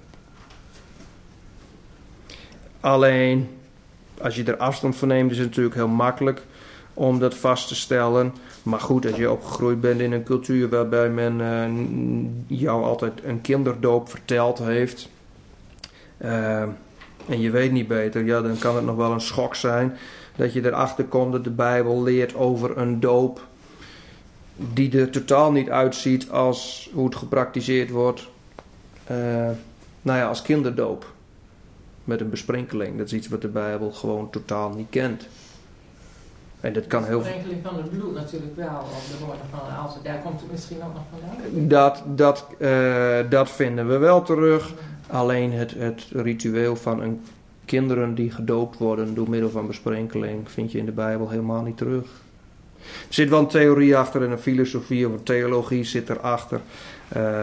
Alleen, als je er afstand van neemt, is het natuurlijk heel makkelijk om dat vast te stellen. Maar goed, als je opgegroeid bent in een cultuur waarbij men uh, jou altijd een kinderdoop verteld heeft, Uh, en je weet niet beter, ja, dan kan het nog wel een schok zijn dat je erachter komt dat de Bijbel leert over een doop die er totaal niet uitziet als hoe het gepraktiseerd wordt, uh, nou ja, als kinderdoop. Met een besprenkeling. Dat is iets wat de Bijbel gewoon totaal niet kent. En dat kan heel... De sprenkeling van het bloed natuurlijk wel, of de woorden van Alse, daar komt het misschien ook nog vandaan. Dat, dat, uh, dat vinden we wel terug. Alleen het, het ritueel van een kinderen die gedoopt worden door middel van besprenkeling vind je in de Bijbel helemaal niet terug. Er zit wel een theorie achter en een filosofie of een theologie zit erachter. Uh,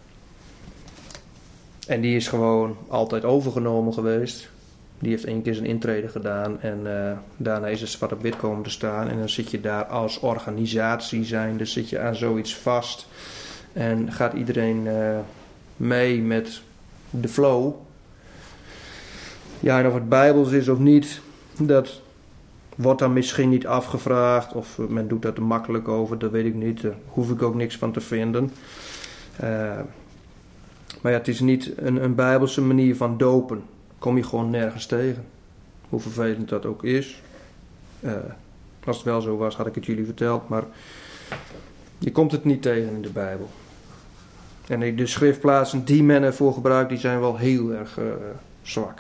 en die is gewoon altijd overgenomen geweest. Die heeft één keer zijn intrede gedaan en uh, daarna is er zwart op wit komen te staan. En dan zit je daar als organisatie zijn, dus zit je aan zoiets vast. En gaat iedereen uh, mee met de flow. Ja, en of het Bijbels is of niet, dat wordt dan misschien niet afgevraagd. Of men doet dat er makkelijk over, dat weet ik niet. Daar hoef ik ook niks van te vinden. Uh, maar ja, het is niet een, een Bijbelse manier van dopen. Kom je gewoon nergens tegen. Hoe vervelend dat ook is. Uh, als het wel zo was, had ik het jullie verteld. Maar je komt het niet tegen in de Bijbel. En de schriftplaatsen die men ervoor gebruikt, die zijn wel heel erg uh, zwak.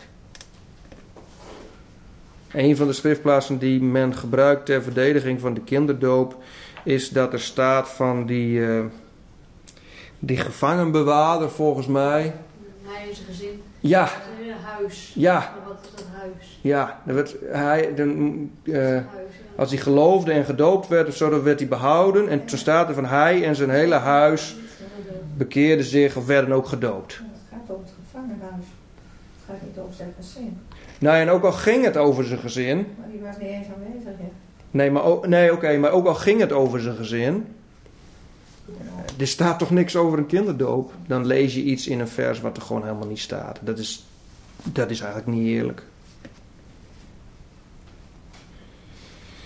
Een van de schriftplaatsen die men gebruikt ter verdediging van de kinderdoop is dat er staat van die, uh, die gevangenbewaarder volgens mij. Hij is een gezin. Ja. Een huis. Ja. Wat is dat huis? Ja, dan werd hij, dan, uh, Huis, ja. als hij geloofde en gedoopt werd of zo, dan werd hij behouden. En toen staat er van hij en zijn hele huis bekeerden zich of werden ook gedoopt. Het gaat over het gevangenhuis. Het gaat niet over zijn gezin. Nou, en ook al ging het over zijn gezin. Maar die was niet eens aanwezig, hè? Nee, maar, ook, nee, okay, maar ook al ging het over zijn gezin. Er staat toch niks over een kinderdoop? Dan lees je iets in een vers wat er gewoon helemaal niet staat. Dat is, dat is eigenlijk niet eerlijk.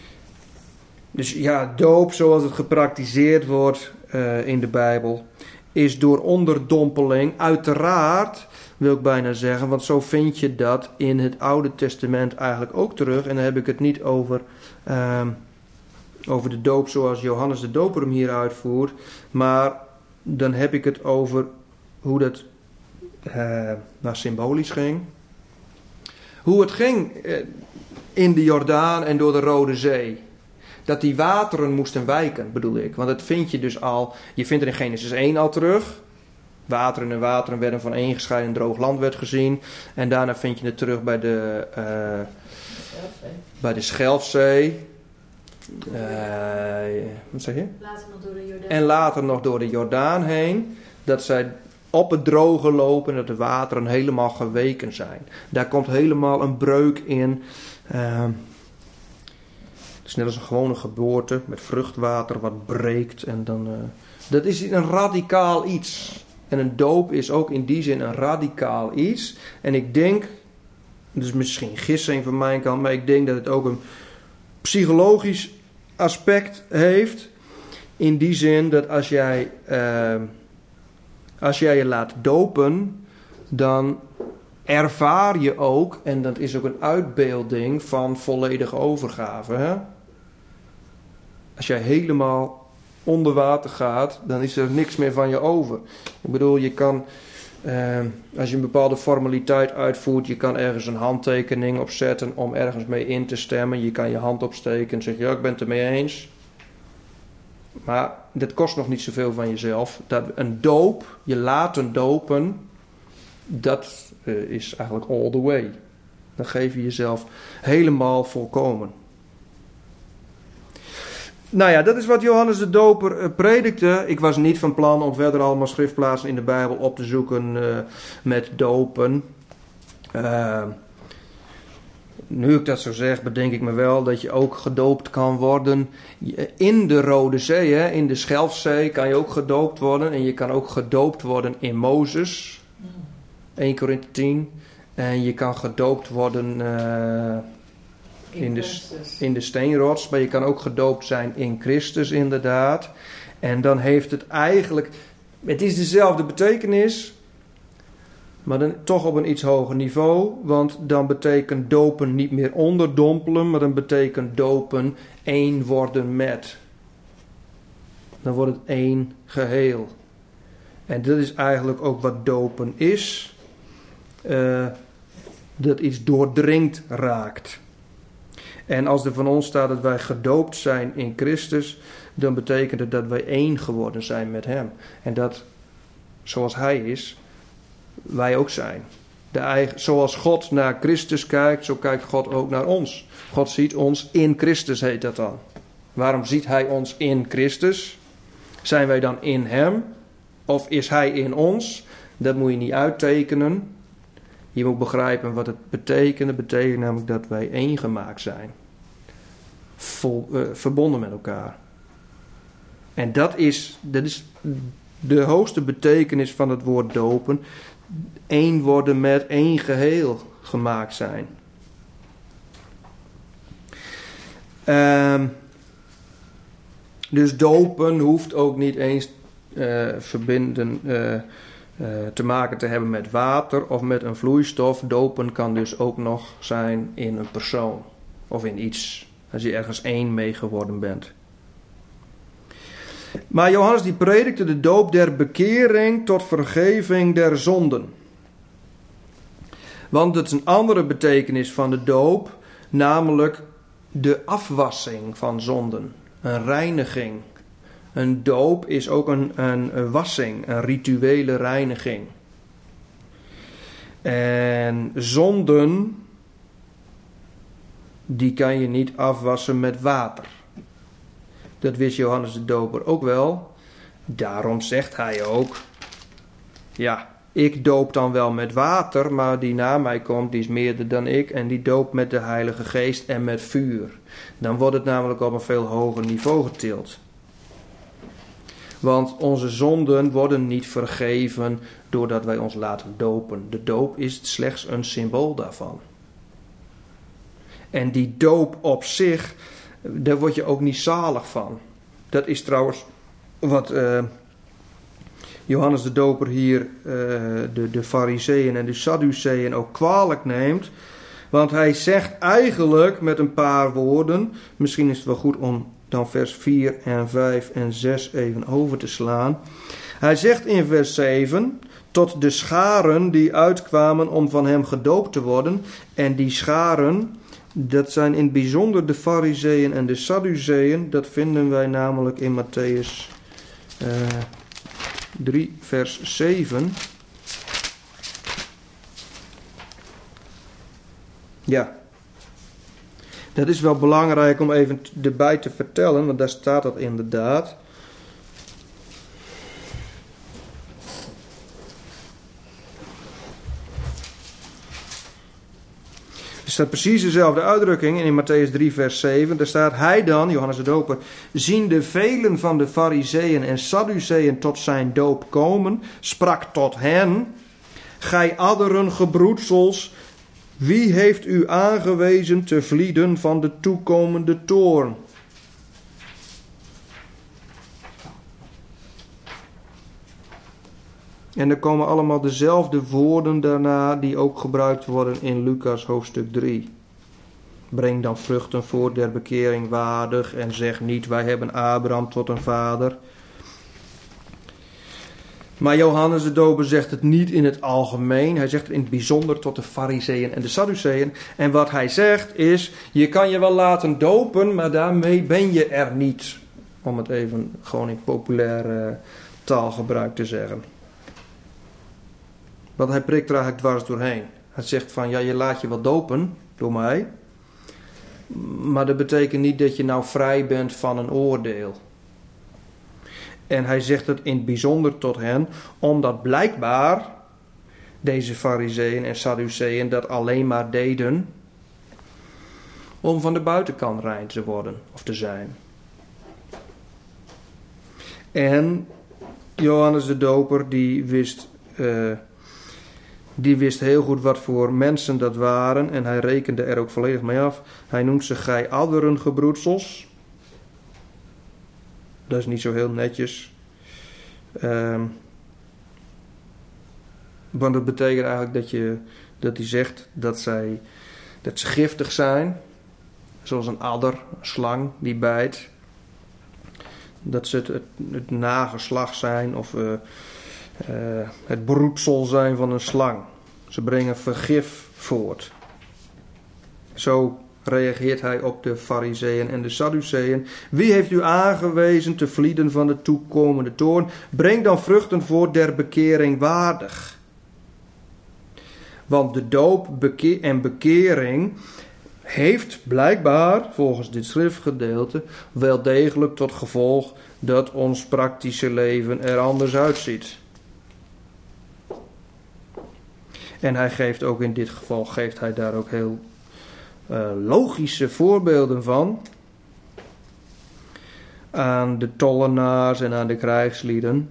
Dus ja, doop zoals het gepraktiseerd wordt uh, in de Bijbel is door onderdompeling. Uiteraard, wil ik bijna zeggen, want zo vind je dat in het Oude Testament eigenlijk ook terug. En dan heb ik het niet over, uh, over de doop zoals Johannes de Doper hem hier uitvoert. Maar dan heb ik het over hoe dat uh, nou, symbolisch ging. Hoe het ging uh, in de Jordaan en door de Rode Zee. Dat die wateren moesten wijken, bedoel ik. Want dat vind je dus al, je vindt er in Genesis één al terug. Wateren en wateren werden van één gescheiden droog land werd gezien. En daarna vind je het terug bij de, uh, bij de Schelfzee. Uh, wat zeg je? Later nog door de Jordaan. En later nog door de Jordaan heen. Dat zij op het droge lopen en dat de wateren helemaal geweken zijn. Daar komt helemaal een breuk in. Uh, het is net als een gewone geboorte met vruchtwater wat breekt. En dan, uh, dat is een radicaal iets. En een doop is ook in die zin een radicaal iets. En ik denk, dat is misschien gissing van mijn kant, maar ik denk dat het ook een psychologisch aspect heeft. In die zin dat als jij, uh, als jij je laat dopen, dan ervaar je ook, en dat is ook een uitbeelding van volledige overgave. Hè? Als jij helemaal onder water gaat, dan is er niks meer van je over. Ik bedoel, je kan, uh, als je een bepaalde formaliteit uitvoert, je kan ergens een handtekening opzetten om ergens mee in te stemmen. Je kan je hand opsteken en zeggen, ja, ik ben het ermee eens. Maar dat kost nog niet zoveel van jezelf. Dat een doop, je laten dopen, dat uh, is eigenlijk all the way. Dan geef je jezelf helemaal volkomen. Nou ja, dat is wat Johannes de Doper uh, predikte. Ik was niet van plan om verder allemaal schriftplaatsen in de Bijbel op te zoeken uh, met dopen. Uh, nu ik dat zo zeg, bedenk ik me wel dat je ook gedoopt kan worden in de Rode Zee. Hè? In de Schelfzee kan je ook gedoopt worden. En je kan ook gedoopt worden in Mozes. eerste Korinthe tien. En je kan gedoopt worden Uh, In de, in de steenrots, maar je kan ook gedoopt zijn in Christus inderdaad. En dan heeft het eigenlijk, het is dezelfde betekenis, maar dan toch op een iets hoger niveau. Want dan betekent dopen niet meer onderdompelen, maar dan betekent dopen één worden met. Dan wordt het één geheel. En dat is eigenlijk ook wat dopen is. Uh, dat iets doordringd raakt. En als er van ons staat dat wij gedoopt zijn in Christus, dan betekent het dat wij één geworden zijn met Hem. En dat, zoals Hij is, wij ook zijn. De eigen, zoals God naar Christus kijkt, zo kijkt God ook naar ons. God ziet ons in Christus, heet dat dan. Waarom ziet Hij ons in Christus? Zijn wij dan in Hem? Of is Hij in ons? Dat moet je niet uittekenen. Je moet begrijpen wat het betekent. Het betekent namelijk dat wij één gemaakt zijn. Vol, uh, verbonden met elkaar. En dat is, dat is de hoogste betekenis van het woord dopen. Eén worden met één geheel gemaakt zijn. Um, dus dopen hoeft ook niet eens uh, verbinden uh, uh, te maken te hebben met water of met een vloeistof. Dopen kan dus ook nog zijn in een persoon of in iets. Als je ergens één mee geworden bent. Maar Johannes die predikte de doop der bekering tot vergeving der zonden. Want het is een andere betekenis van de doop, namelijk de afwassing van zonden. Een reiniging. Een doop is ook een, een wassing, een rituele reiniging. En zonden, die kan je niet afwassen met water. Dat wist Johannes de Doper ook wel. Daarom zegt hij ook, ja, ik doop dan wel met water, maar die na mij komt, die is meerder dan ik en die doopt met de Heilige Geest en met vuur. Dan wordt het namelijk op een veel hoger niveau getild. Want onze zonden worden niet vergeven doordat wij ons laten dopen. De doop is slechts een symbool daarvan. En die doop op zich, daar word je ook niet zalig van. Dat is trouwens wat, uh, Johannes de Doper hier uh, de, de Farizeeën en de Sadduceeën ook kwalijk neemt. Want hij zegt eigenlijk met een paar woorden, misschien is het wel goed om dan vers vier en vijf en zes even over te slaan. Hij zegt in vers zeven, tot de scharen die uitkwamen om van hem gedoopt te worden. En die scharen, dat zijn in het bijzonder de Farizeeën en de Sadduceeën. Dat vinden wij namelijk in Mattheüs uh, drie vers zeven. Ja, dat is wel belangrijk om even erbij te vertellen, want daar staat dat inderdaad. Er staat precies dezelfde uitdrukking in Mattheüs drie vers zeven. Daar staat, hij dan, Johannes de Doper, ziende velen van de Farizeeën en Sadduceeën tot zijn doop komen, sprak tot hen, gij adderen gebroedsels, wie heeft u aangewezen te vlieden van de toekomende toorn? En er komen allemaal dezelfde woorden daarna die ook gebruikt worden in Lucas hoofdstuk drie. Breng dan vruchten voor der bekering waardig en zeg niet, wij hebben Abraham tot een vader. Maar Johannes de Doper zegt het niet in het algemeen. Hij zegt het in het bijzonder tot de Farizeeën en de Sadduceeën. En wat hij zegt is, je kan je wel laten dopen, maar daarmee ben je er niet. Om het even gewoon in populaire taalgebruik te zeggen. Want hij prikt er eigenlijk dwars doorheen. Hij zegt van, ja, je laat je wel dopen door mij. Maar dat betekent niet dat je nou vrij bent van een oordeel. En hij zegt het in het bijzonder tot hen, omdat blijkbaar deze Farizeeën en Sadduceeën dat alleen maar deden om van de buitenkant rein te worden of te zijn. En Johannes de Doper die wist, uh, die wist heel goed wat voor mensen dat waren en hij rekende er ook volledig mee af. Hij noemt ze gij adderen gebroedsels. Dat is niet zo heel netjes. Um, want dat betekent eigenlijk dat, je, dat hij zegt dat, zij, dat ze giftig zijn. Zoals een adder, een slang die bijt. Dat ze het, het, het nageslacht zijn of uh, uh, het broedsel zijn van een slang. Ze brengen vergif voort. Zo reageert hij op de Farizeeën en de Sadduceeën. Wie heeft u aangewezen te vlieden van de toekomende toorn? Breng dan vruchten voor der bekering waardig. Want de doop beke- en bekering heeft blijkbaar, volgens dit schriftgedeelte, wel degelijk tot gevolg dat ons praktische leven er anders uitziet. En hij geeft ook in dit geval, geeft hij daar ook heel Uh, logische voorbeelden van aan de tollenaars en aan de krijgslieden.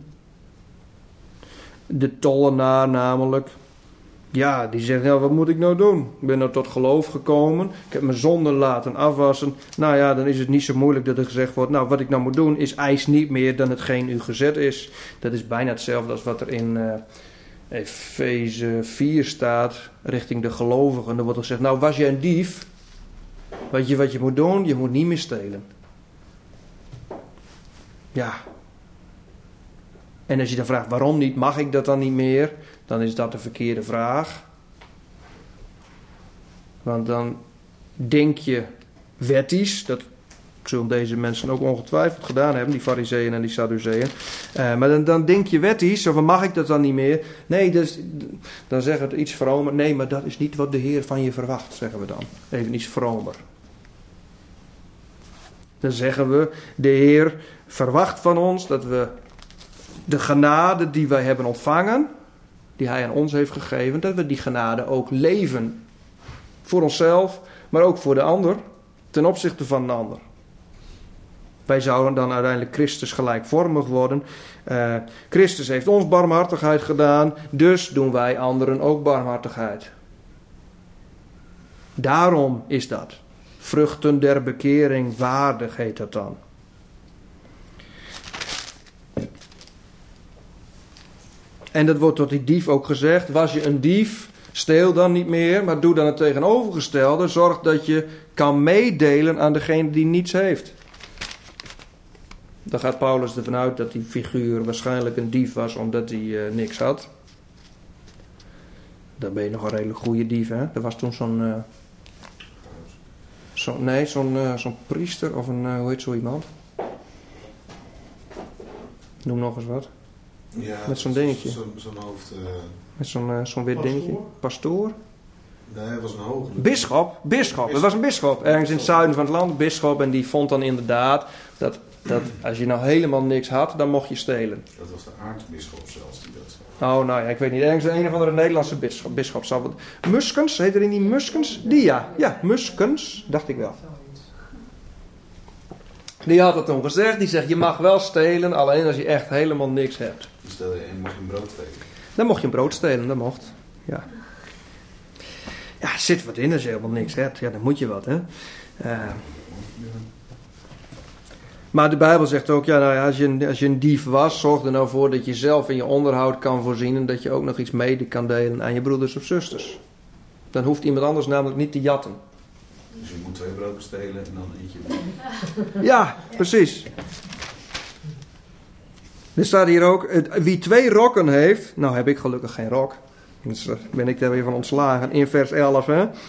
De tollenaar namelijk, ja, die zegt, nou, wat moet ik nou doen? Ik ben nou tot geloof gekomen, ik heb mijn zonden laten afwassen. Nou ja, dan is het niet zo moeilijk dat er gezegd wordt, nou, wat ik nou moet doen is eis niet meer dan hetgeen u gezet is. Dat is bijna hetzelfde als wat er in uh, Efeze vier staat richting de gelovigen. Dan wordt er gezegd, nou, was je een dief? Weet je wat je moet doen? Je moet niet meer stelen. Ja. En als je dan vraagt, waarom niet? Mag ik dat dan niet meer? Dan is dat de verkeerde vraag. Want dan denk je wettisch, dat zullen deze mensen ook ongetwijfeld gedaan hebben, die Farizeeën en die Sadduceeën. Uh, maar dan, dan denk je wettisch, of mag ik dat dan niet meer? Nee, dus, dan zeggen we iets vromer. Nee, maar dat is niet wat de Heer van je verwacht, zeggen we dan. Even iets vromer. Dan zeggen we, de Heer verwacht van ons dat we de genade die wij hebben ontvangen, die Hij aan ons heeft gegeven, dat we die genade ook leven. Voor onszelf, maar ook voor de ander, ten opzichte van een ander. Wij zouden dan uiteindelijk Christus gelijkvormig worden. Uh, Christus heeft ons barmhartigheid gedaan, dus doen wij anderen ook barmhartigheid. Daarom is dat. Vruchten der bekering waardig heet dat dan. En dat wordt tot die dief ook gezegd. Was je een dief, steel dan niet meer, maar doe dan het tegenovergestelde. Zorg dat je kan meedelen aan degene die niets heeft. Dan gaat Paulus ervan uit dat die figuur waarschijnlijk een dief was omdat hij uh, niks had. Dan ben je nog een redelijk goede dief, hè? Er was toen zo'n... Uh, zo, nee, zo'n, uh, zo'n priester of een... Uh, hoe heet zo iemand? Noem nog eens wat. Ja, met zo'n dingetje. Zo'n zo hoofd... Uh... Met zo'n, uh, zo'n wit Pastoor? dingetje. Pastoor? Nee, hij was een hoge. Bisschop. Bisschop. Het was een bisschop. Ergens in het zuiden van het land. Bisschop. En die vond dan inderdaad dat... dat als je nou helemaal niks had, dan mocht je stelen. Dat was de aartsbisschop zelfs die dat zei. Oh, nou ja, ik weet niet. Ergens een of andere Nederlandse bisschop. bisschop zal het... Muskens, heet er in die Muskens? Die ja. Ja, Muskens, dacht ik wel. Die had het toen gezegd. Die zegt, je mag wel stelen, alleen als je echt helemaal niks hebt. Dus stel je, en mag je een brood stelen? Dan mocht je een brood stelen, dat mocht. Ja. Ja, er zit wat in als je helemaal niks hebt. Ja, dan moet je wat, hè. Uh, Maar de Bijbel zegt ook, ja, nou ja, als je, een, als je een dief was, zorg er nou voor dat je zelf in je onderhoud kan voorzien en dat je ook nog iets mede kan delen aan je broeders of zusters. Dan hoeft iemand anders namelijk niet te jatten. Dus je moet twee broden stelen en dan eentje. Ja, precies. Er staat hier ook, wie twee rokken heeft, nou heb ik gelukkig geen rok, dus ben ik daar weer van ontslagen, in vers elf, hè. Uh,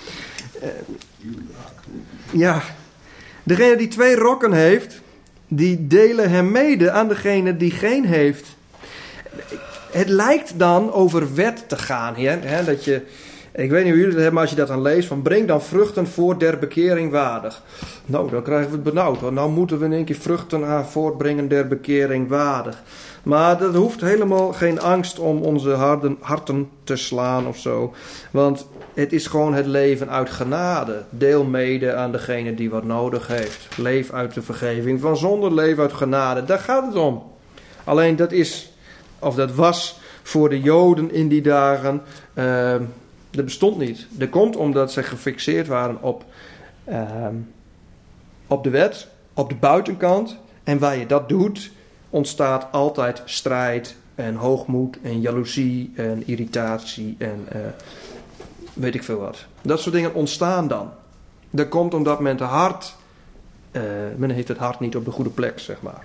ja, degene die twee rokken heeft, die delen hem mede aan degene die geen heeft. Het lijkt dan over wet te gaan hier. Hè, dat je, ik weet niet hoe jullie dat hebben, maar als je dat dan leest, van breng dan vruchten voor der bekering waardig. Nou, dan krijgen we het benauwd. Want nou moeten we in één keer vruchten aan voortbrengen der bekering waardig. Maar dat hoeft helemaal geen angst om onze harten, harten te slaan of zo. Want het is gewoon het leven uit genade. Deel mede aan degene die wat nodig heeft. Leef uit de vergeving van zonde, leef uit genade. Daar gaat het om. Alleen dat is, of dat was voor de Joden in die dagen, uh, dat bestond niet. Dat komt omdat ze gefixeerd waren op, uh, op de wet, op de buitenkant. En waar je dat doet, ontstaat altijd strijd en hoogmoed en jaloezie en irritatie en uh, weet ik veel wat. Dat soort dingen ontstaan dan. Dat komt omdat men, het hart, uh, men heeft het hart niet op de goede plek, zeg maar.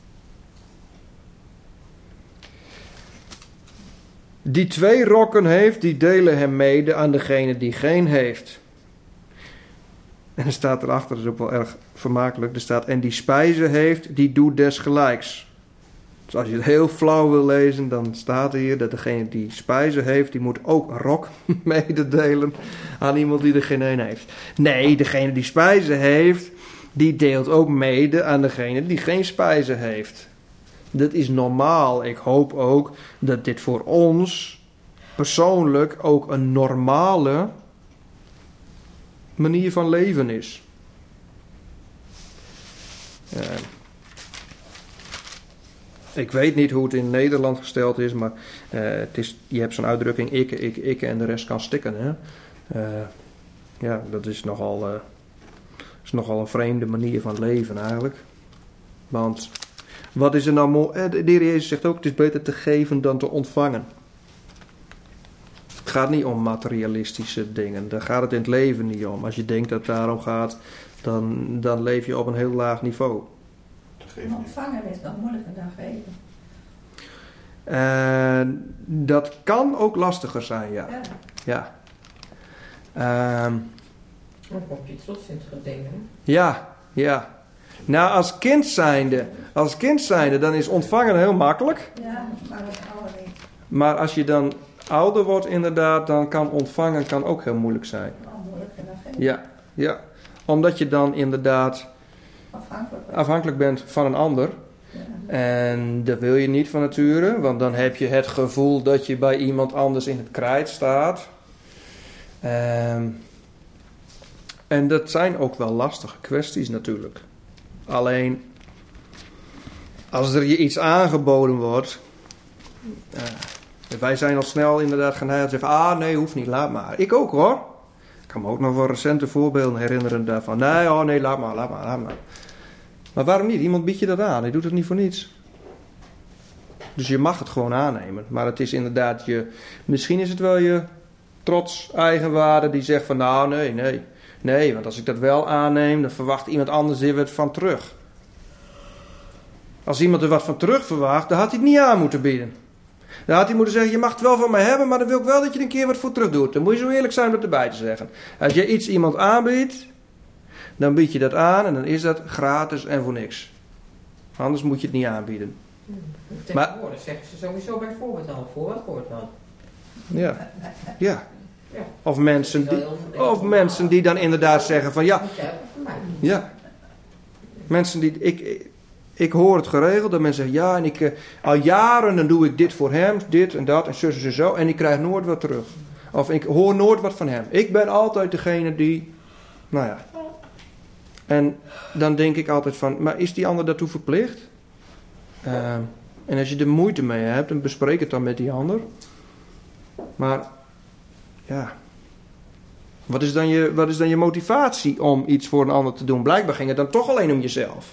Die twee rokken heeft, die delen hem mede aan degene die geen heeft. En er staat erachter, dat is ook wel erg vermakelijk, er staat, en die spijzen heeft, die doet desgelijks. Dus als je het heel flauw wil lezen, dan staat er hier dat degene die spijzen heeft, die moet ook een rok mededelen aan iemand die er geen een heeft. Nee, degene die spijzen heeft, die deelt ook mede aan degene die geen spijzen heeft. Dat is normaal. Ik hoop ook dat dit voor ons persoonlijk ook een normale manier van leven is. Uh, ik weet niet hoe het in Nederland gesteld is, maar uh, het is, je hebt zo'n uitdrukking ikke, ikke, ikke en de rest kan stikken. Hè? Uh, ja, dat is nogal, uh, is nogal een vreemde manier van leven eigenlijk. Want wat is er nou mooi? De Heer Jezus zegt ook, het is beter te geven dan te ontvangen. Het gaat niet om materialistische dingen. Daar gaat het in het leven niet om. Als je denkt dat het daarom gaat, dan, dan leef je op een heel laag niveau. En ontvangen is nog moeilijker dan geven. Uh, dat kan ook lastiger zijn, ja. Ja. ja. Uh, Dan kom je trots in het dingen. ja, ja. Nou, als kind zijnde, als kind zijnde, dan is ontvangen heel makkelijk. Ja, maar dat ouder niet. Maar als je dan ouder wordt inderdaad, dan kan ontvangen kan ook heel moeilijk zijn. Al moeilijker dan geven. Ja, ja. Omdat je dan inderdaad Afhankelijk. afhankelijk bent van een ander. Ja. En dat wil je niet van nature, want dan heb je het gevoel dat je bij iemand anders in het krijt staat. Um, en dat zijn ook wel lastige kwesties natuurlijk. Alleen, als er je iets aangeboden wordt, uh, wij zijn al snel inderdaad geneigd te zeggen, ah nee, hoeft niet, laat maar. Ik ook hoor. Ik kan me ook nog wel recente voorbeelden herinneren daarvan. Nee, oh nee, laat maar, laat maar, laat maar. Maar waarom niet? Iemand biedt je dat aan. Hij doet het niet voor niets. Dus je mag het gewoon aannemen. Maar het is inderdaad je... Misschien is het wel je trots, eigenwaarde die zegt van... Nou, nee, nee. Nee, want als ik dat wel aanneem... dan verwacht iemand anders er wat van terug. Als iemand er wat van terug verwacht... dan had hij het niet aan moeten bieden. Dan had hij moeten zeggen... Je mag het wel van mij hebben... maar dan wil ik wel dat je er een keer wat voor terug doet. Dan moet je zo eerlijk zijn om het erbij te zeggen. Als je iets iemand aanbiedt... dan bied je dat aan... en dan is dat gratis en voor niks. Anders moet je het niet aanbieden. Tegenwoordig zeggen ze sowieso bijvoorbeeld al voor wat hoort wat. Ja. Ja. Ja. Of mensen die, of mensen die dan inderdaad zeggen van ja. Moet je hebben van mij. Ja. Mensen die, ik, ik, ik hoor het geregeld dat mensen zeggen ja en ik, uh, al jaren dan doe ik dit voor hem, dit en dat en zo en zo en ik krijg nooit wat terug. Of ik hoor nooit wat van hem. Ik ben altijd degene die, nou ja. En dan denk ik altijd van, maar is die ander daartoe verplicht? Uh, en als je er moeite mee hebt, dan bespreek het dan met die ander. Maar, ja. Wat is dan je, wat is dan je motivatie om iets voor een ander te doen? Blijkbaar ging het dan toch alleen om jezelf.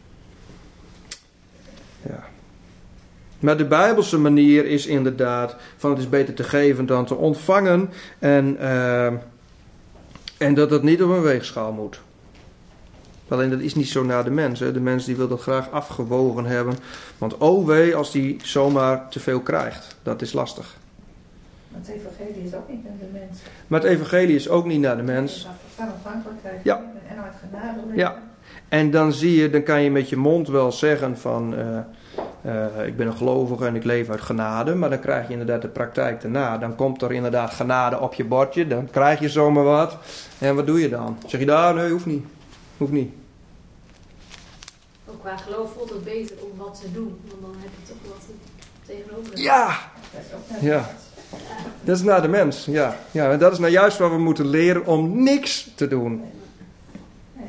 Ja. Maar de Bijbelse manier is inderdaad van het is beter te geven dan te ontvangen. En, uh, en dat het niet op een weegschaal moet. Alleen dat is niet zo naar de mens. Hè. De mens die wil dat graag afgewogen hebben. Want oh wee als die zomaar te veel krijgt. Dat is lastig. Maar het evangelie is ook niet naar de mens. Maar het evangelie is ook niet naar de mens. Van afhankelijkheid Ja. en uit genade leven. Ja. En dan zie je, dan kan je met je mond wel zeggen van... Uh, uh, ik ben een gelovige en ik leef uit genade. Maar dan krijg je inderdaad de praktijk daarna. Dan komt er inderdaad genade op je bordje. Dan krijg je zomaar wat. En wat doe je dan? Zeg je daar, nee, hoeft niet. Hoeft niet. Ook qua geloof voelt het beter om wat te doen. Want dan heb je toch wat tegenover. Ja! Dat is ook net Ja. Dat is naar de mens, ja. Ja, en dat is nou juist waar we moeten leren om niks te doen. Nee.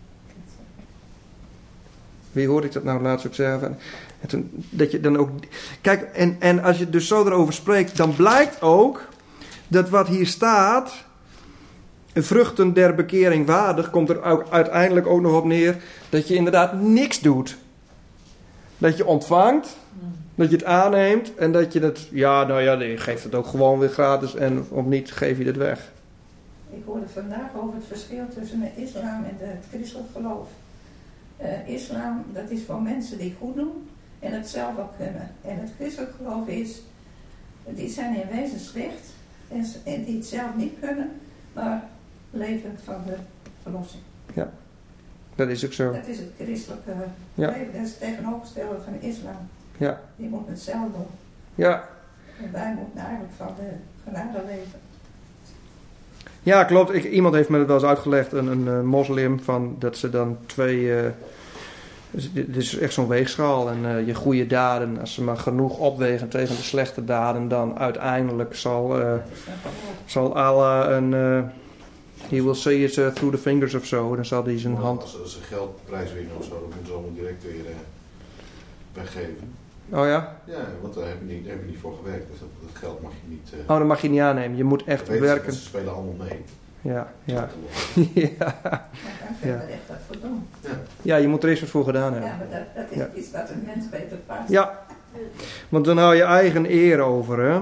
Wie hoorde ik dat nou laatst ook zeggen? En toen, dat je dan ook... Kijk, en, en als je dus zo erover spreekt, dan blijkt ook dat wat hier staat... Vruchten der bekering waardig, komt er ook uiteindelijk ook nog op neer dat je inderdaad niks doet. Dat je ontvangt, dat je het aanneemt en dat je het, ja, nou ja, je geeft het ook gewoon weer gratis en of niet, geef je het weg. Ik hoorde vandaag over het verschil tussen de islam en het christelijk geloof. Uh, islam, dat is voor mensen die goed doen en het zelf ook kunnen. En het christelijk geloof is, die zijn in wezen slecht en, en die het zelf niet kunnen, maar leven van de verlossing. Ja, dat is ook zo. Dat is het christelijke Ja. leven, dat is het tegenovergestelde van de islam. Ja. Die moet het zelf doen. Ja. En wij moeten eigenlijk van de genade leven. Ja, klopt. Ik, iemand heeft me dat wel eens uitgelegd, een, een, een moslim, van dat ze dan twee... Uh, dit is echt zo'n weegschaal. En uh, je goede daden, als ze maar genoeg opwegen tegen de slechte daden, dan uiteindelijk zal, uh, zal Allah een... Uh, he will see it uh, through the fingers of zo. Dan zal hij zijn hand... Als, als ze geldprijs winnen of zo, dan moeten ze allemaal direct weer uh, weggeven. Oh ja? Ja, want daar heb je niet, daar heb je niet voor gewerkt. Dus dat, dat geld mag je niet... Uh, oh, dat mag je niet aannemen. Je moet echt weten werken. Ze, ze spelen allemaal mee. Ja, ja. Ja. ja. Maar dan kun je Ja. er echt wat voor doen. Ja. Ja, je moet er eerst wat voor gedaan hebben. Ja, maar dat, dat is Ja. iets wat een mens beter past. Ja, want dan hou je eigen eer over, hè.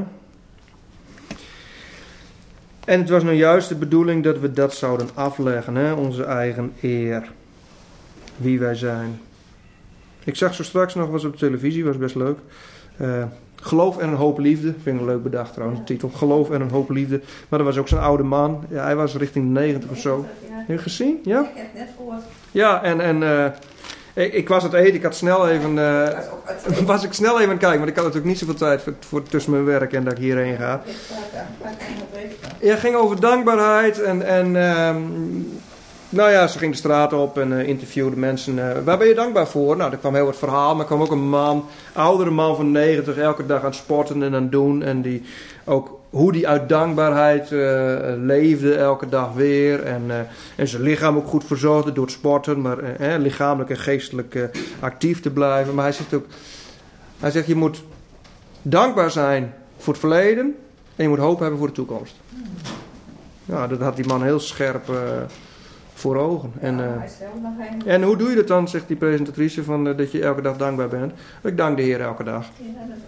En het was nou juist de bedoeling dat we dat zouden afleggen, hè, onze eigen eer. Wie wij zijn. Ik zag zo straks nog, was op de televisie, was best leuk. Uh, Geloof en een hoop liefde. Vind ik een leuk bedacht trouwens, de titel. Geloof en een hoop liefde. Maar er was ook zo'n oude man. Ja, hij was richting de negentig of zo. Ja. Heb je gezien? Ja? Ik heb het net gehoord. Ja, en... en uh, ik, ik was aan het eten, ik had snel even... Uh, Dat is ook uit- was ik snel even aan het kijken, want ik had natuurlijk niet zoveel tijd voor, voor tussen mijn werk en dat ik hierheen ga. Ik praat aan. Waar kan je dat weten dan? Ja, het ging over dankbaarheid en, en um, nou ja, ze ging de straat op en uh, interviewde mensen. Uh, waar ben je dankbaar voor? Nou, er kwam heel wat verhaal, maar er kwam ook een man, oudere man van negentig, elke dag aan het sporten en aan het doen. En die ook hoe die uit dankbaarheid uh, leefde elke dag weer. En, uh, en zijn lichaam ook goed verzorgde door het sporten, maar uh, eh, lichamelijk en geestelijk uh, actief te blijven. Maar hij zegt ook, hij zegt je moet dankbaar zijn voor het verleden en je moet hoop hebben voor de toekomst. Nou, dat had die man heel scherp uh, voor ogen. En, Ja, uh, hij stelt nog een. en hoe doe je dat dan, zegt die presentatrice, van, uh, dat je elke dag dankbaar bent? Ik dank de Heer elke dag. Ja, dat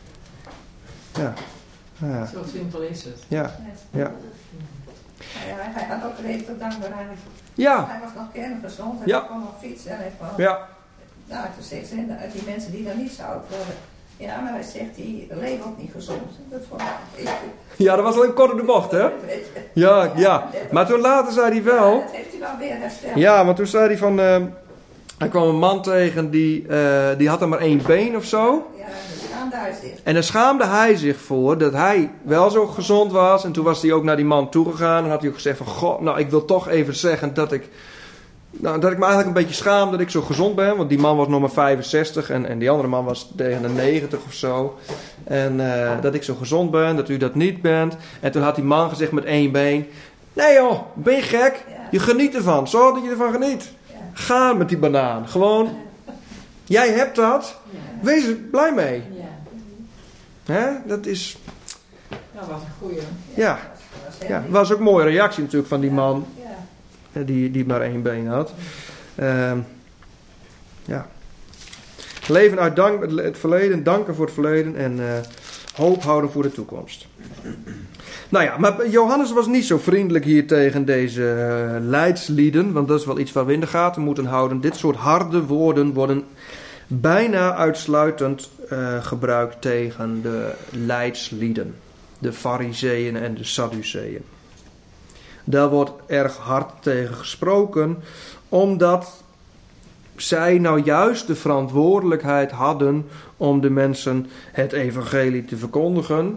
is Ja. Ja. Zo simpel is het. Ja. het. Ja. Hij, hij, hij had ook reden tot dankbaarheid. Ja. Hij was nog kerngezond en Ja. hij kon nog fietsen. En hij kon, Ja. Nou, toen zegt ze, uit die mensen die dan niet zo oud worden. Ja, maar hij zegt, die leven ook niet gezond. Dat vond ik echt... Ja, dat was alleen kort op de bocht, hè? Ja, ja. Maar toen later zei hij wel... Dat heeft hij wel weer hersteld. Ja, maar toen zei hij van... Uh, hij kwam een man tegen die, uh, die had er maar één been of zo. Ja, dat schaamde hij zich. En daar schaamde hij zich voor dat hij wel zo gezond was. En toen was hij ook naar die man toegegaan. En had hij ook gezegd van... God, nou, ik wil toch even zeggen dat ik... Nou, dat ik me eigenlijk een beetje schaam dat ik zo gezond ben. Want die man was nog maar vijfenzestig en, en die andere man was tegen de negentig of zo. En uh, dat ik zo gezond ben, dat u dat niet bent. En toen had die man gezegd met één been... Nee joh, ben je gek? Ja. Je geniet ervan. Zorg dat je ervan geniet. Ja. Ga met die banaan. Gewoon, jij hebt dat. Ja. Wees er blij mee. Ja. Hè? Dat is... Dat was een goeie. Ja, Dat was ja. heel Was ook een mooie reactie natuurlijk van die man. Ja. Die, die maar één been had. Uh, ja. Leven uit dank, het verleden, danken voor het verleden en uh, hoop houden voor de toekomst. Nou ja, maar Johannes was niet zo vriendelijk hier tegen deze uh, leidslieden, want dat is wel iets waar we in de gaten moeten houden. Dit soort harde woorden worden bijna uitsluitend uh, gebruikt tegen de leidslieden, de Farizeeën en de Sadduceeën. Daar wordt erg hard tegen gesproken, omdat zij nou juist de verantwoordelijkheid hadden om de mensen het evangelie te verkondigen.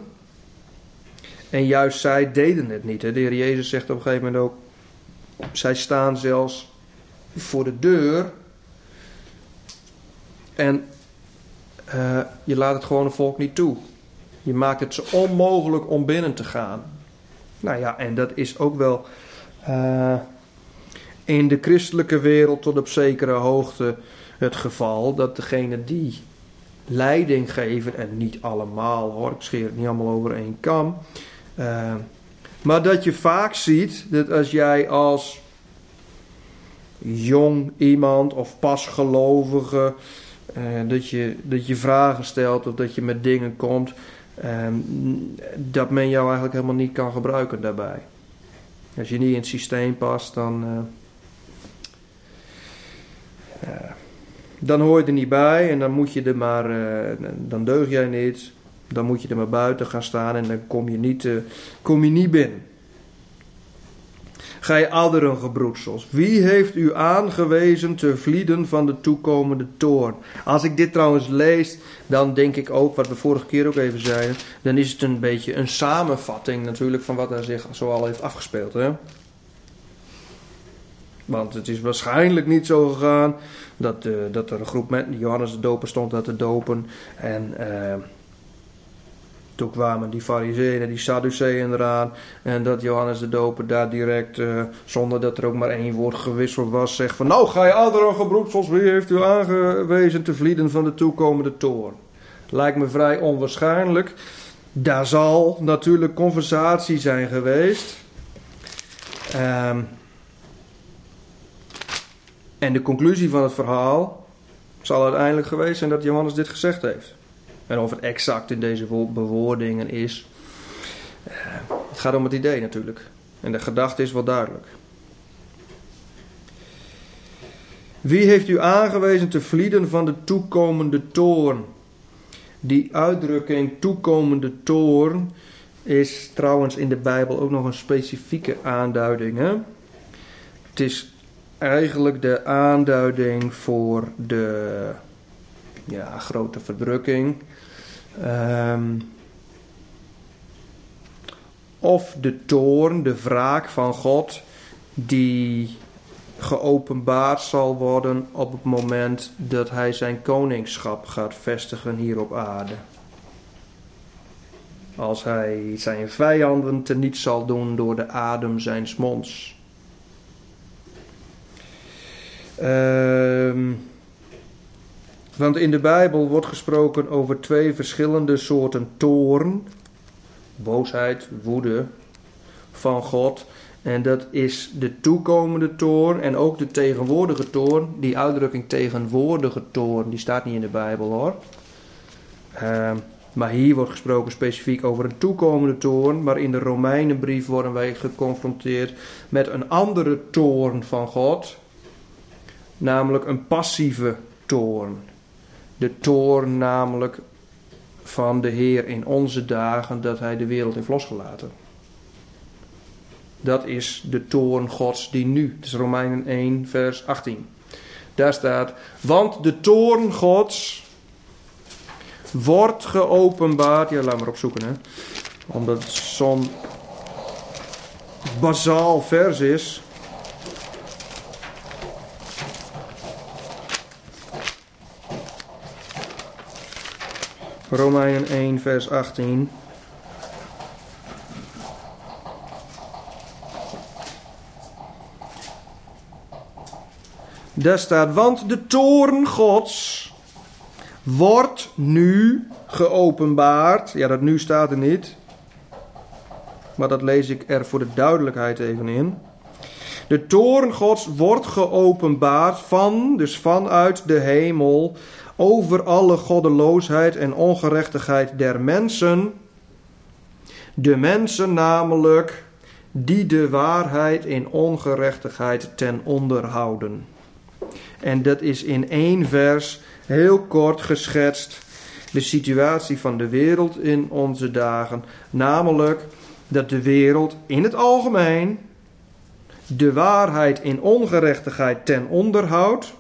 En juist zij deden het niet. Hè. De Heer Jezus zegt op een gegeven moment ook, zij staan zelfs voor de deur en uh, je laat het gewone volk niet toe. Je maakt het zo onmogelijk om binnen te gaan. Nou ja, en dat is ook wel uh, in de christelijke wereld tot op zekere hoogte het geval. Dat degene die leiding geven, en niet allemaal hoor, ik scheer het niet allemaal over één kam. Uh, maar dat je vaak ziet dat als jij als jong iemand of pasgelovige, uh, dat, je, dat je vragen stelt of dat je met dingen komt... Um, dat men jou eigenlijk helemaal niet kan gebruiken daarbij. Als je niet in het systeem past, dan, uh, uh, dan hoor je er niet bij en dan moet je er maar, uh, dan deug jij niet, dan moet je er maar buiten gaan staan en dan kom je niet, uh, kom je niet binnen. Ga je ouderen gebroedsels. Wie heeft u aangewezen te vlieden van de toekomende toorn? Als ik dit trouwens lees, dan denk ik ook, wat we vorige keer ook even zeiden, dan is het een beetje een samenvatting natuurlijk van wat er zich zo al heeft afgespeeld. Hè? Want het is waarschijnlijk niet zo gegaan dat, uh, dat er een groep mensen, Johannes de Doper stond daar te dopen en... Uh, Toen kwamen die Farizeeën en die Sadduceeën eraan. En dat Johannes de Doper daar direct, uh, zonder dat er ook maar één woord gewisseld was, zegt van... Nou, ga je ouderen gebroedsels, wie heeft u aangewezen te vlieden van de toekomende toorn? Lijkt me vrij onwaarschijnlijk. Daar zal natuurlijk conversatie zijn geweest. Um, en de conclusie van het verhaal zal uiteindelijk geweest zijn dat Johannes dit gezegd heeft. En of het exact in deze bewoordingen is. Uh, het gaat om het idee natuurlijk. En de gedachte is wel duidelijk. Wie heeft u aangewezen te vlieden van de toekomende toorn? Die uitdrukking toekomende toorn is trouwens in de Bijbel ook nog een specifieke aanduiding. Hè? Het is eigenlijk de aanduiding voor de ja, grote verdrukking. Um, of de toorn, de wraak van God, die geopenbaard zal worden op het moment dat hij zijn koningschap gaat vestigen hier op aarde. Als hij zijn vijanden teniet zal doen door de adem zijns monds. Um, want in de Bijbel wordt gesproken over twee verschillende soorten toorn. Boosheid, woede van God. En dat is de toekomende toorn en ook de tegenwoordige toorn. Die uitdrukking tegenwoordige toorn, die staat niet in de Bijbel hoor. Uh, maar hier wordt gesproken specifiek over een toekomende toorn. Maar in de Romeinenbrief worden wij geconfronteerd met een andere toorn van God. Namelijk een passieve toorn. De toorn namelijk van de Heer in onze dagen dat hij de wereld heeft losgelaten. Dat is de toorn Gods die nu. Het is Romeinen één vers achttien. Daar staat, want de toorn Gods wordt geopenbaard. Ja, laat maar opzoeken hè. Omdat het zo'n bazaal vers is. Romeinen één vers achttien. Daar staat, want de toorn Gods wordt nu geopenbaard. Ja, dat nu staat er niet. Maar dat lees ik er voor de duidelijkheid even in. De toorn Gods wordt geopenbaard van, dus vanuit de hemel, over alle goddeloosheid en ongerechtigheid der mensen. De mensen namelijk die de waarheid in ongerechtigheid ten onder houden. En dat is in één vers heel kort geschetst de situatie van de wereld in onze dagen. Namelijk dat de wereld in het algemeen de waarheid in ongerechtigheid ten onder houdt.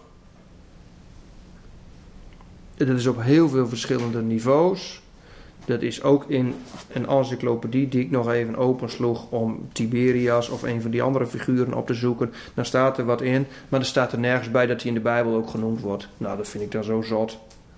Dat is op heel veel verschillende niveaus. Dat is ook in een encyclopedie die ik nog even opensloeg om Tiberias of een van die andere figuren op te zoeken. Dan staat er wat in, maar er staat er nergens bij dat hij in de Bijbel ook genoemd wordt. Nou, dat vind ik dan zo zot.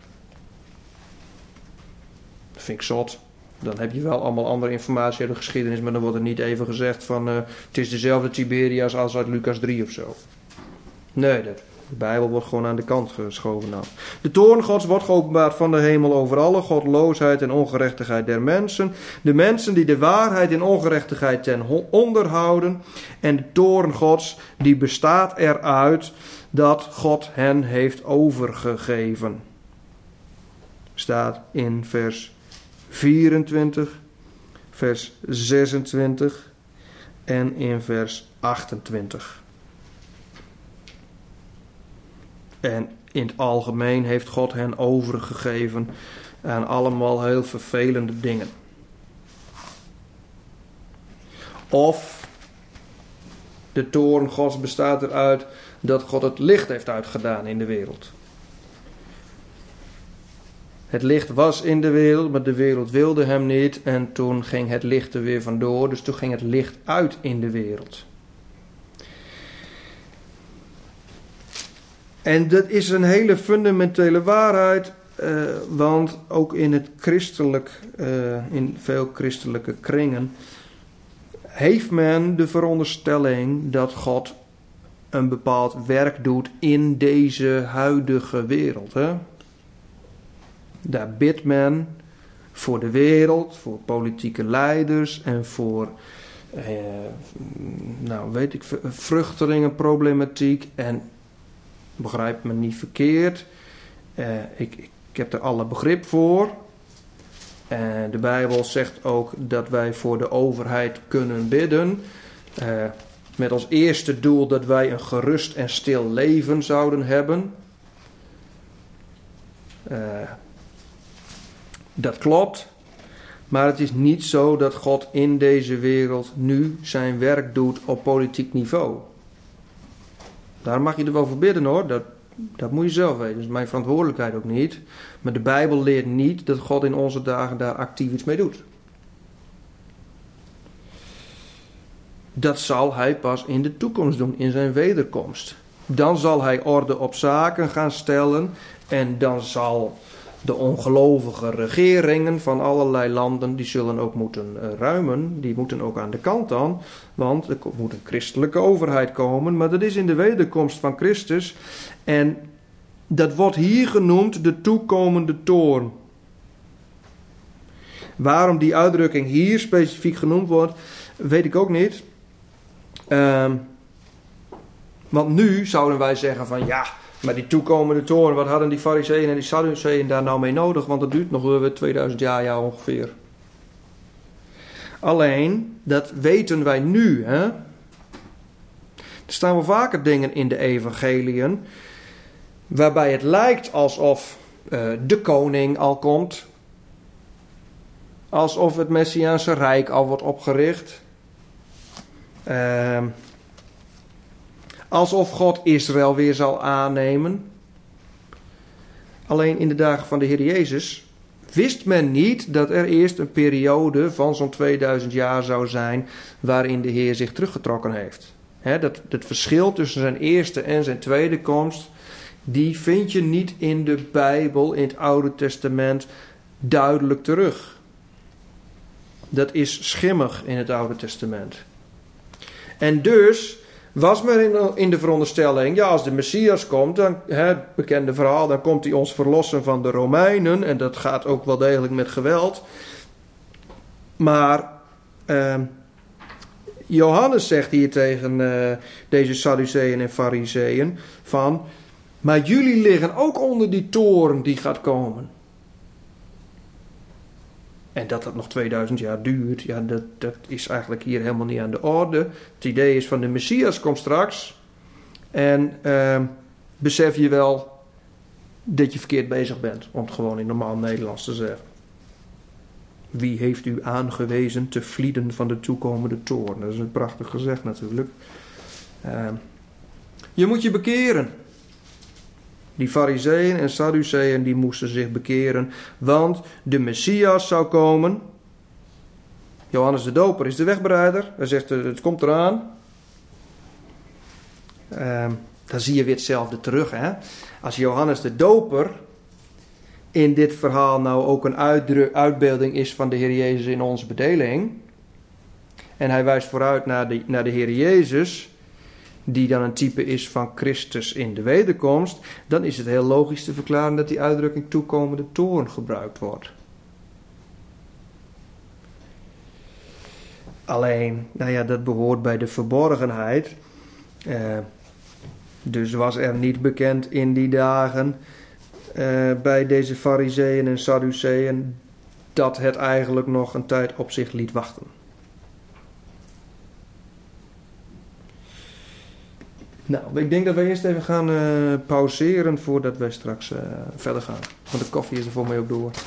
Dat vind ik zot. Dan heb je wel allemaal andere informatie uit de geschiedenis, maar dan wordt er niet even gezegd van uh, het is dezelfde Tiberias als uit Lucas drie of zo. Nee, dat... De Bijbel wordt gewoon aan de kant geschoven. Nou. De toorn Gods wordt geopenbaard van de hemel over alle godloosheid en ongerechtigheid der mensen. De mensen die de waarheid in ongerechtigheid ten onder houden. En de toorn Gods die bestaat eruit dat God hen heeft overgegeven. Staat in vers vierentwintig, vers zesentwintig en in vers achtentwintig. En in het algemeen heeft God hen overgegeven aan allemaal heel vervelende dingen. Of de toorn Gods bestaat eruit dat God het licht heeft uitgedaan in de wereld. Het licht was in de wereld, maar de wereld wilde hem niet. En toen ging het licht er weer vandoor, dus toen ging het licht uit in de wereld. En dat is een hele fundamentele waarheid, uh, want ook in het christelijk, uh, in veel christelijke kringen, heeft men de veronderstelling dat God een bepaald werk doet in deze huidige wereld. Hè? Daar bidt men voor de wereld, voor politieke leiders en voor, uh, nou weet ik, vluchtelingenproblematiek en begrijp me niet verkeerd. Uh, ik, ik heb er alle begrip voor. Uh, de Bijbel zegt ook dat wij voor de overheid kunnen bidden. Uh, met als eerste doel dat wij een gerust en stil leven zouden hebben. Uh, dat klopt. Maar het is niet zo dat God in deze wereld nu zijn werk doet op politiek niveau. Daar mag je er wel voor bidden hoor, dat, dat moet je zelf weten. Dat is mijn verantwoordelijkheid ook niet. Maar de Bijbel leert niet dat God in onze dagen daar actief iets mee doet. Dat zal hij pas in de toekomst doen, in zijn wederkomst. Dan zal hij orde op zaken gaan stellen en dan zal de ongelovige regeringen van allerlei landen, die zullen ook moeten uh, ruimen. Die moeten ook aan de kant dan. Want er moet een christelijke overheid komen. Maar dat is in de wederkomst van Christus. En dat wordt hier genoemd de toekomende toorn. Waarom die uitdrukking hier specifiek genoemd wordt, weet ik ook niet. Um, want nu zouden wij zeggen van ja, maar die toekomende toorn, wat hadden die Farizeeën en die Sadduceeën daar nou mee nodig? Want dat duurt nog weer tweeduizend jaar, ja ongeveer. Alleen, dat weten wij nu. Hè? Er staan wel vaker dingen in de evangeliën waarbij het lijkt alsof uh, de koning al komt. Alsof het Messiaanse Rijk al wordt opgericht. Uh, alsof God Israël weer zal aannemen. Alleen in de dagen van de Heer Jezus wist men niet dat er eerst een periode van zo'n tweeduizend jaar zou zijn waarin de Heer zich teruggetrokken heeft. He, dat, dat verschil tussen zijn eerste en zijn tweede komst, die vind je niet in de Bijbel, in het Oude Testament, duidelijk terug. Dat is schimmig in het Oude Testament. En dus was men in de, in de veronderstelling, ja, als de Messias komt, dan, het bekende verhaal, dan komt hij ons verlossen van de Romeinen. En dat gaat ook wel degelijk met geweld. Maar uh, Johannes zegt hier tegen uh, deze Sadduceeën en Farizeeën van, maar jullie liggen ook onder die toorn die gaat komen. En dat dat nog tweeduizend jaar duurt, ja, dat, dat is eigenlijk hier helemaal niet aan de orde. Het idee is van de Messias komt straks. En uh, besef je wel dat je verkeerd bezig bent, om het gewoon in normaal Nederlands te zeggen. Wie heeft u aangewezen te vlieden van de toekomende toorn? Dat is een prachtig gezegd natuurlijk. Uh, je moet je bekeren. Die Farizeeën en Sadduceeën die moesten zich bekeren, want de Messias zou komen. Johannes de Doper is de wegbereider. Hij zegt, het komt eraan. Uh, dan zie je weer hetzelfde terug. Hè? Als Johannes de Doper in dit verhaal nou ook een uitdru- uitbeelding is van de Heer Jezus in onze bedeling, en hij wijst vooruit naar de, naar de Heer Jezus, die dan een type is van Christus in de wederkomst, dan is het heel logisch te verklaren dat die uitdrukking toekomende toorn gebruikt wordt. Alleen, nou ja, dat behoort bij de verborgenheid. Uh, dus was er niet bekend in die dagen uh, bij deze Farizeeën en Sadduceeën dat het eigenlijk nog een tijd op zich liet wachten. Nou, ik denk dat we eerst even gaan uh, pauzeren voordat wij straks uh, verder gaan. Want de koffie is er voor mij ook door.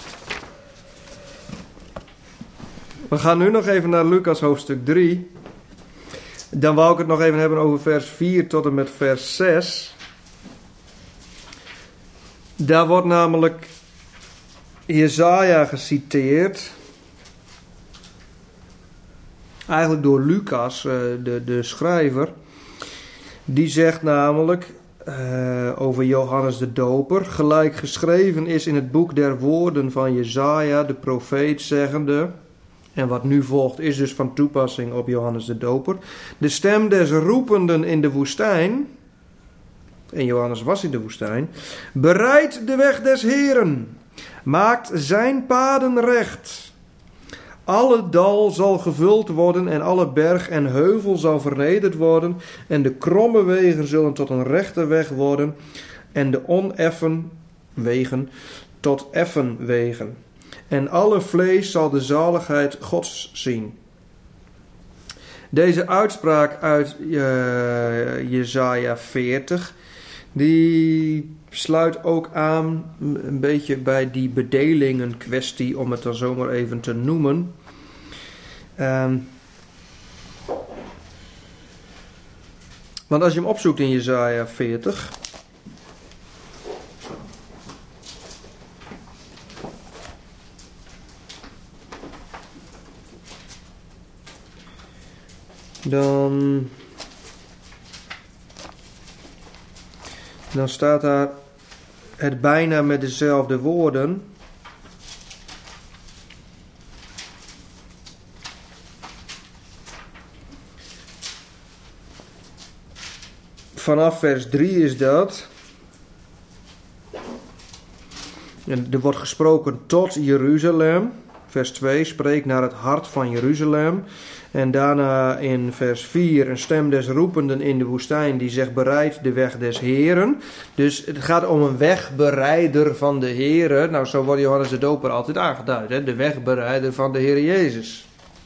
We gaan nu nog even naar Lucas hoofdstuk drie. Dan wou ik het nog even hebben over vers vier tot en met vers zes. Daar wordt namelijk Jesaja geciteerd. Eigenlijk door Lucas, uh, de, de schrijver. Die zegt namelijk uh, over Johannes de Doper, gelijk geschreven is in het boek der woorden van Jesaja, de profeet, zeggende, en wat nu volgt is dus van toepassing op Johannes de Doper, de stem des roependen in de woestijn, en Johannes was in de woestijn, bereidt de weg des Heeren, maakt zijn paden recht. Alle dal zal gevuld worden en alle berg en heuvel zal vernederd worden en de kromme wegen zullen tot een rechte weg worden en de oneffen wegen tot effen wegen. En alle vlees zal de zaligheid Gods zien. Deze uitspraak uit uh, Jesaja veertig, die sluit ook aan een beetje bij die bedelingen kwestie, om het dan zomaar even te noemen. Um, want als je hem opzoekt in Jesaja veertig, dan, dan staat daar het bijna met dezelfde woorden. Vanaf vers drie is dat. En er wordt gesproken tot Jeruzalem. vers twee, spreekt naar het hart van Jeruzalem. En daarna in vers vier, een stem des roependen in de woestijn, die zegt, bereid de weg des Heren. Dus het gaat om een wegbereider van de Heren. Nou, zo wordt Johannes de Doper altijd aangeduid, hè? De wegbereider van de Heer Jezus.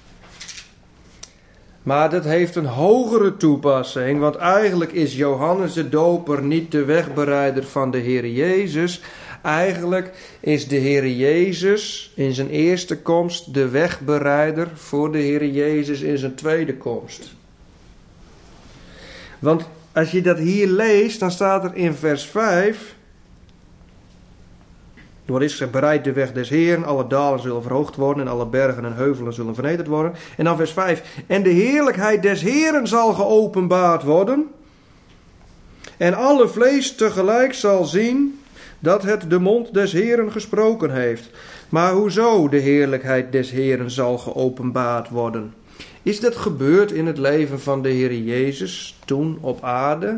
Maar dat heeft een hogere toepassing, want eigenlijk is Johannes de Doper niet de wegbereider van de Heer Jezus. Eigenlijk is de Heer Jezus in zijn eerste komst de wegbereider voor de Heer Jezus in zijn tweede komst. Want als je dat hier leest, dan staat er in vers vijf... Er is gezegd, bereid de weg des Heeren, alle dalen zullen verhoogd worden en alle bergen en heuvelen zullen vernederd worden. En dan vers vijf, en de heerlijkheid des Heeren zal geopenbaard worden. En alle vlees tegelijk zal zien dat het de mond des Heeren gesproken heeft. Maar hoezo de heerlijkheid des Heeren zal geopenbaard worden? Is dat gebeurd in het leven van de Heer Jezus toen op aarde?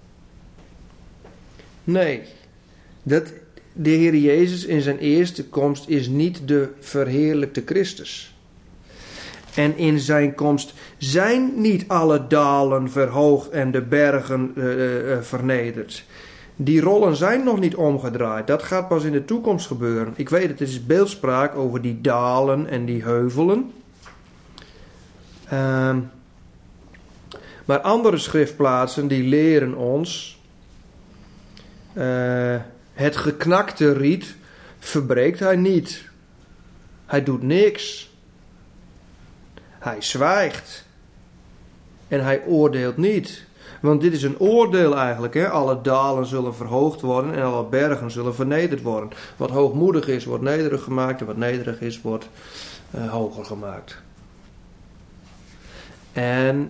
Nee, dat... De Heer Jezus in zijn eerste komst is niet de verheerlijkte Christus. En in zijn komst zijn niet alle dalen verhoogd en de bergen uh, uh, vernederd. Die rollen zijn nog niet omgedraaid. Dat gaat pas in de toekomst gebeuren. Ik weet het, het is beeldspraak over die dalen en die heuvelen. Uh, maar andere schriftplaatsen die leren ons... Uh, Het geknakte riet verbreekt hij niet. Hij doet niks. Hij zwijgt. En hij oordeelt niet. Want dit is een oordeel eigenlijk. Hè? Alle dalen zullen verhoogd worden en alle bergen zullen vernederd worden. Wat hoogmoedig is, wordt nederig gemaakt. En wat nederig is, wordt uh, hoger gemaakt. En...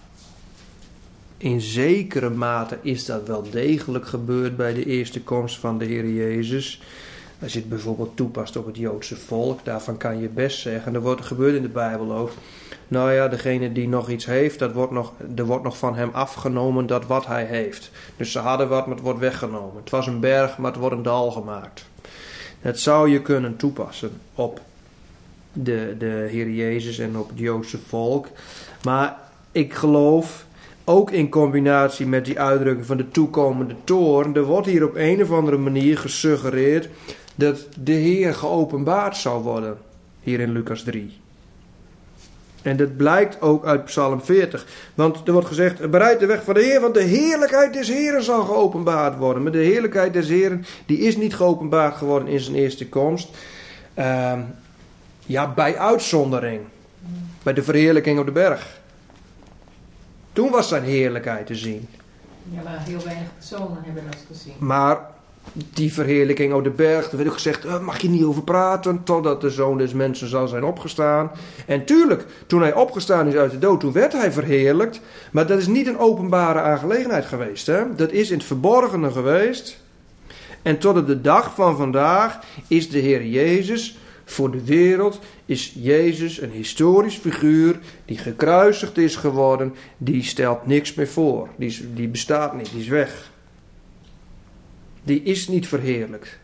in zekere mate is dat wel degelijk gebeurd bij de eerste komst van de Heer Jezus. Als je het bijvoorbeeld toepast op het Joodse volk, daarvan kan je best zeggen, er wordt gebeurd in de Bijbel ook. Nou ja, degene die nog iets heeft, dat wordt nog, er wordt nog van hem afgenomen dat wat hij heeft. Dus ze hadden wat, maar het wordt weggenomen. Het was een berg, maar het wordt een dal gemaakt. Dat zou je kunnen toepassen op de, de Heer Jezus en op het Joodse volk. Maar ik geloof... ook in combinatie met die uitdrukking van de toekomende toorn. Er wordt hier op een of andere manier gesuggereerd dat de Heer geopenbaard zal worden. Hier in Lucas drie. En dat blijkt ook uit Psalm veertig. Want er wordt gezegd, bereid de weg van de Heer, want de heerlijkheid des Heeren zal geopenbaard worden. Maar de heerlijkheid des Heeren, die is niet geopenbaard geworden in zijn eerste komst. Uh, ja, bij uitzondering. Bij de verheerlijking op de berg. Toen was zijn heerlijkheid te zien. Ja, maar heel weinig personen hebben dat gezien. Maar die verheerlijking op de berg, er werd ook gezegd, daar mag je niet over praten, totdat de Zoon des Mensen zal zijn opgestaan. En tuurlijk, toen hij opgestaan is uit de dood, toen werd hij verheerlijkt. Maar dat is niet een openbare aangelegenheid geweest. Hè? Dat is in het verborgene geweest. En tot op de dag van vandaag is de Heer Jezus... voor de wereld is Jezus een historisch figuur die gekruisigd is geworden. Die stelt niks meer voor. Die, is, die bestaat niet, die is weg. Die is niet verheerlijkt.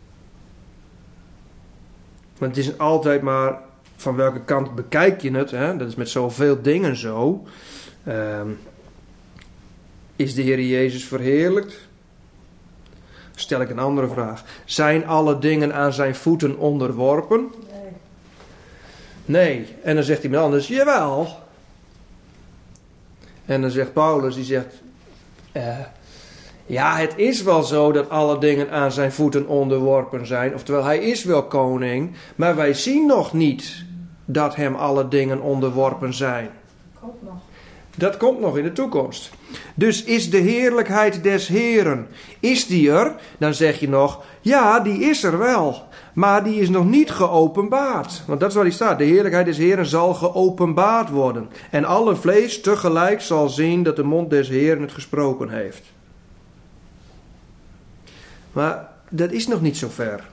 Want het is altijd maar van welke kant bekijk je het. Hè? Dat is met zoveel dingen zo. Um, is de Heer Jezus verheerlijkt? Stel ik een andere vraag. Zijn alle dingen aan zijn voeten onderworpen? Nee. Nee. En dan zegt iemand anders, jawel. En dan zegt Paulus, die zegt... Uh, ja, het is wel zo dat alle dingen aan zijn voeten onderworpen zijn. Oftewel, hij is wel koning. Maar wij zien nog niet dat hem alle dingen onderworpen zijn. Komt nog. Dat komt nog in de toekomst. Dus is de heerlijkheid des Heeren, is die er? Dan zeg je nog, ja, die is er wel. Maar die is nog niet geopenbaard. Want dat is waar die staat. De heerlijkheid des Heeren zal geopenbaard worden. En alle vlees tegelijk zal zien dat de mond des Heeren het gesproken heeft. Maar dat is nog niet zo ver.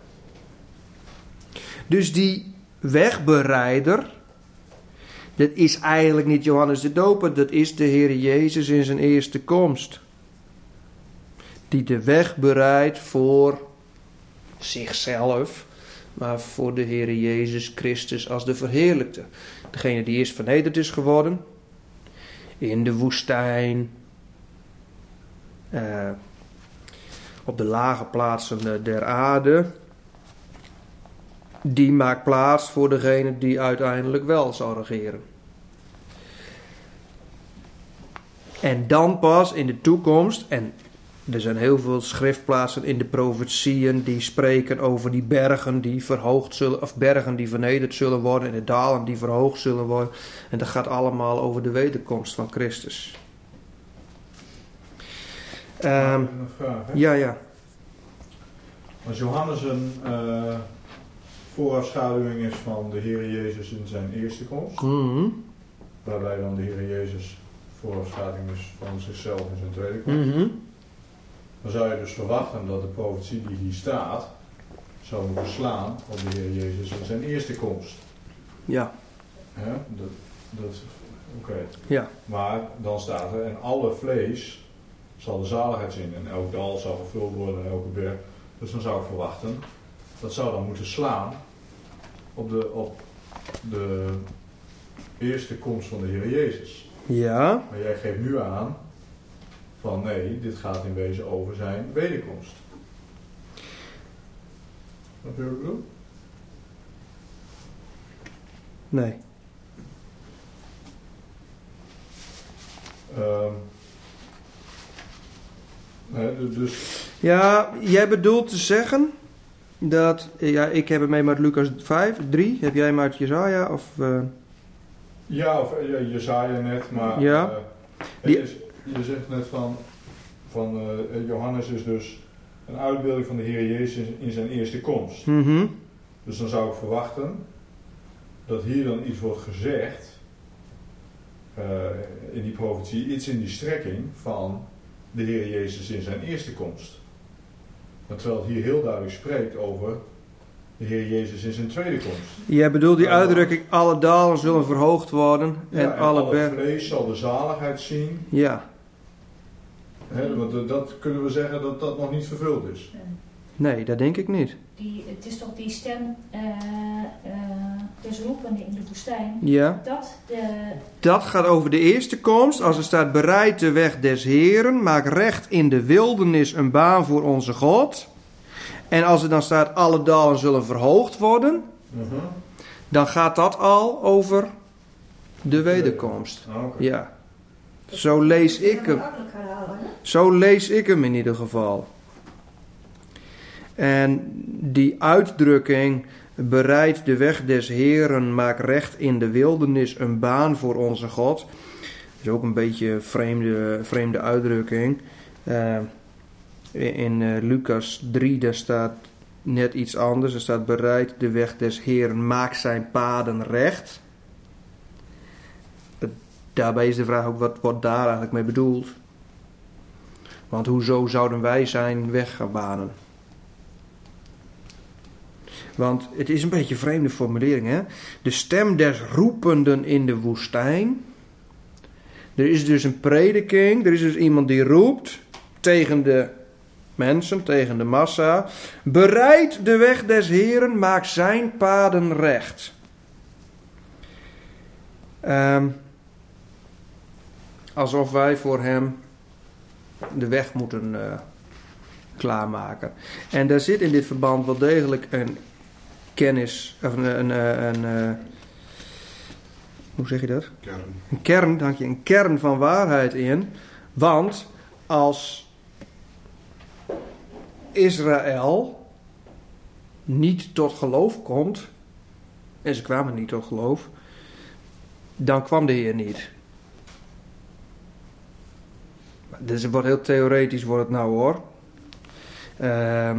Dus die wegbereider... dat is eigenlijk niet Johannes de Doper, dat is de Heer Jezus in zijn eerste komst. Die de weg bereidt voor zichzelf, maar voor de Heere Jezus Christus als de verheerlijkte. Degene die eerst vernederd is geworden, in de woestijn, uh, op de lage plaatsen der aarde, die maakt plaats voor degene die uiteindelijk wel zal regeren. En dan pas in de toekomst, en er zijn heel veel schriftplaatsen in de profetieën die spreken over die bergen die verhoogd zullen, of bergen die vernederd zullen worden en de dalen die verhoogd zullen worden. En dat gaat allemaal over de wederkomst van Christus. Um, een vraag, hè? ja, ja. Als Johannes een uh, voorafschaduwing is van de Heer Jezus in zijn eerste komst, Mm-hmm. waarbij dan de Heer Jezus voorafschaduwing is van zichzelf in zijn tweede komst, Mm-hmm. dan zou je dus verwachten dat de profetie die hier staat zou moeten slaan op de Heer Jezus in zijn eerste komst. Ja. Hè? Dat, dat, Oké. Okay. Ja. Maar dan staat er, en alle vlees zal de zaligheid zien. En elk dal zal gevuld worden, elke berg. Dus dan zou ik verwachten, dat zou dan moeten slaan op de, op de eerste komst van de Heer Jezus. Ja. Maar jij geeft nu aan van nee, dit gaat in wezen over zijn wederkomst. Wat wil ik bedoel? Nee. Um, nee, dus... Ja, jij bedoelt te zeggen dat, ja, ik heb hem mee uit Lucas vijf, drie, heb jij hem uit Jesaja of... Uh... Ja, of ja, Jesaja net, maar ja. Uh, Die... je, je zegt net van, van uh, Johannes is dus een uitbeelding van de Heer Jezus in zijn eerste komst. Mm-hmm. Dus dan zou ik verwachten dat hier dan iets wordt gezegd, uh, in die profetie, iets in die strekking van de Heer Jezus in zijn eerste komst. Maar terwijl het hier heel duidelijk spreekt over de Heer Jezus in zijn tweede komst. Jij bedoelt die uitdrukking, alle dalen zullen verhoogd worden en, ja, en alle, alle ber- vlees zal de zaligheid zien. Ja. He, want dat kunnen we zeggen dat dat nog niet vervuld is. Nee, dat denk ik niet. Die, het is toch die stem uh, uh, des roepende in de woestijn. Ja. Dat, de... dat gaat over de eerste komst. Als er staat, bereid de weg des Heren, maak recht in de wildernis een baan voor onze God. En als er dan staat, alle dalen zullen verhoogd worden, Uh-huh. dan gaat dat al over de wederkomst. Ah, okay. Ja. Zo lees ik hem. Zo lees ik hem in ieder geval. En die uitdrukking, bereid de weg des Heren, maak recht in de wildernis een baan voor onze God. Dat is ook een beetje een vreemde, vreemde uitdrukking. Uh, in uh, Lucas drie, daar staat net iets anders. Er staat, bereid de weg des Heren, maak zijn paden recht. Daarbij is de vraag ook, wat wordt daar eigenlijk mee bedoeld? Want hoezo zouden wij zijn weg gaan banen? Want het is een beetje een vreemde formulering, hè? De stem des roependen in de woestijn. Er is dus een prediking, er is dus iemand die roept tegen de mensen, tegen de massa. Bereid de weg des Heren, maak zijn paden recht. Um, alsof wij voor hem de weg moeten uh, klaarmaken. En daar zit in dit verband wel degelijk een kennis, of een, een, een, een hoe zeg je dat? Kern. Een kern, dank je, een kern van waarheid in. Want als Israël niet tot geloof komt, en ze kwamen niet tot geloof, dan kwam de Heer niet. Dus het wordt heel theoretisch, wordt het nou hoor. Uh,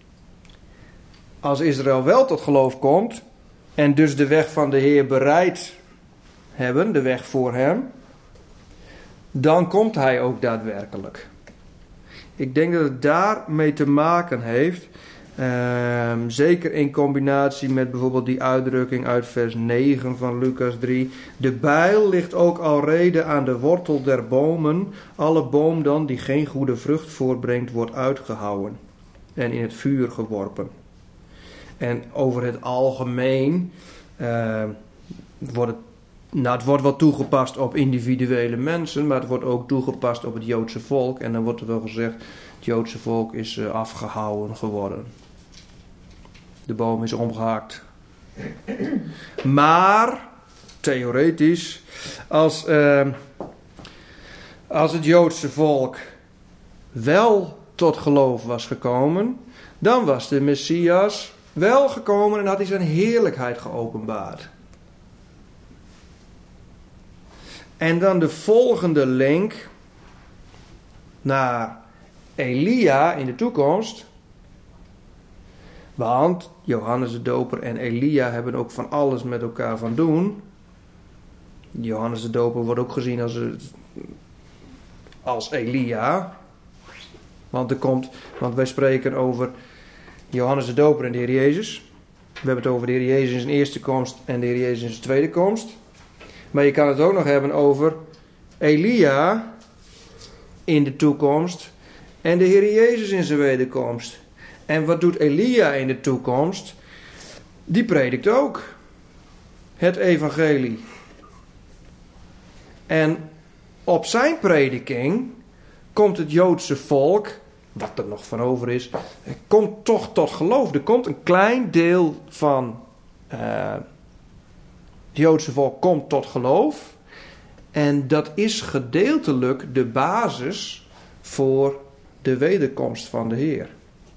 als Israël wel tot geloof komt en dus de weg van de Heer bereid hebben, de weg voor hem, dan komt hij ook daadwerkelijk. Ik denk dat het daarmee te maken heeft, uh, zeker in combinatie met bijvoorbeeld die uitdrukking uit vers negen van Lucas drie. De bijl ligt ook alrede aan de wortel der bomen. Alle boom dan die geen goede vrucht voortbrengt, wordt uitgehouwen en in het vuur geworpen. En over het algemeen uh, wordt het, nou, het wordt wel toegepast op individuele mensen, maar het wordt ook toegepast op het Joodse volk. En dan wordt er wel gezegd, het Joodse volk is uh, afgehouwen geworden. De boom is omgehakt. Maar, theoretisch, als, uh, als het Joodse volk wel tot geloof was gekomen, dan was de Messias wel gekomen en had hij zijn heerlijkheid geopenbaard. En dan de volgende link naar Elia in de toekomst. Want Johannes de Doper en Elia hebben ook van alles met elkaar van doen. Johannes de Doper wordt ook gezien als, als Elia. Want, er komt, want wij spreken over Johannes de Doper en de Heer Jezus. We hebben het over de Heer Jezus in zijn eerste komst en de Heer Jezus in zijn tweede komst. Maar je kan het ook nog hebben over Elia in de toekomst en de Heer Jezus in zijn wederkomst. En wat doet Elia in de toekomst? Die predikt ook het evangelie. En op zijn prediking komt het Joodse volk, wat er nog van over is, komt toch tot geloof. Er komt een klein deel van uh, het Joodse volk komt tot geloof. En dat is gedeeltelijk de basis voor de wederkomst van de Heer.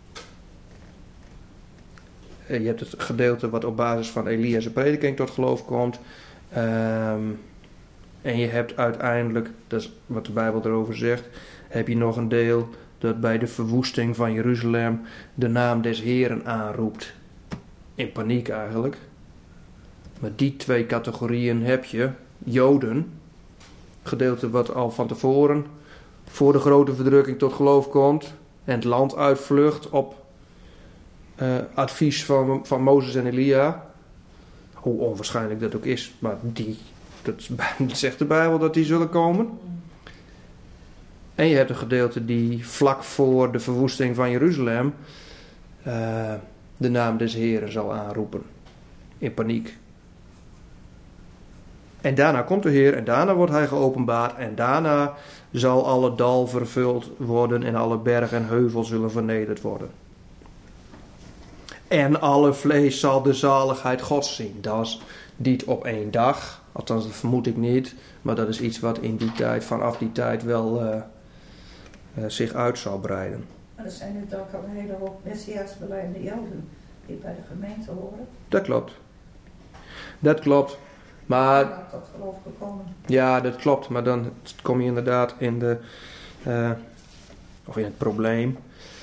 Je hebt het gedeelte wat op basis van Elia's prediking tot geloof komt. Um, en je hebt uiteindelijk, dat is wat de Bijbel erover zegt, heb je nog een deel dat bij de verwoesting van Jeruzalem de naam des Heeren aanroept. In paniek eigenlijk. Maar die twee categorieën heb je. Joden, gedeelte wat al van tevoren voor de grote verdrukking tot geloof komt en het land uitvlucht op uh, advies van, van Mozes en Elia. Hoe onwaarschijnlijk dat ook is, maar die, dat, dat zegt de Bijbel dat die zullen komen. En je hebt een gedeelte die vlak voor de verwoesting van Jeruzalem uh, de naam des Heeren zal aanroepen. In paniek. En daarna komt de Heer en daarna wordt hij geopenbaard en daarna zal alle dal vervuld worden en alle bergen en heuvels zullen vernederd worden. En alle vlees zal de zaligheid Gods zien. Dat is niet op één dag, althans dat vermoed ik niet, maar dat is iets wat in die tijd, vanaf die tijd wel uh, uh, zich uit zal breiden. Maar er zijn nu ook al een hele hoop Messias belijvende Joden die bij de gemeente horen. Dat klopt. Dat klopt. Maar, ja, tot geloof gekomen. Ja, dat klopt. Maar dan kom je inderdaad in de, uh, of in het probleem,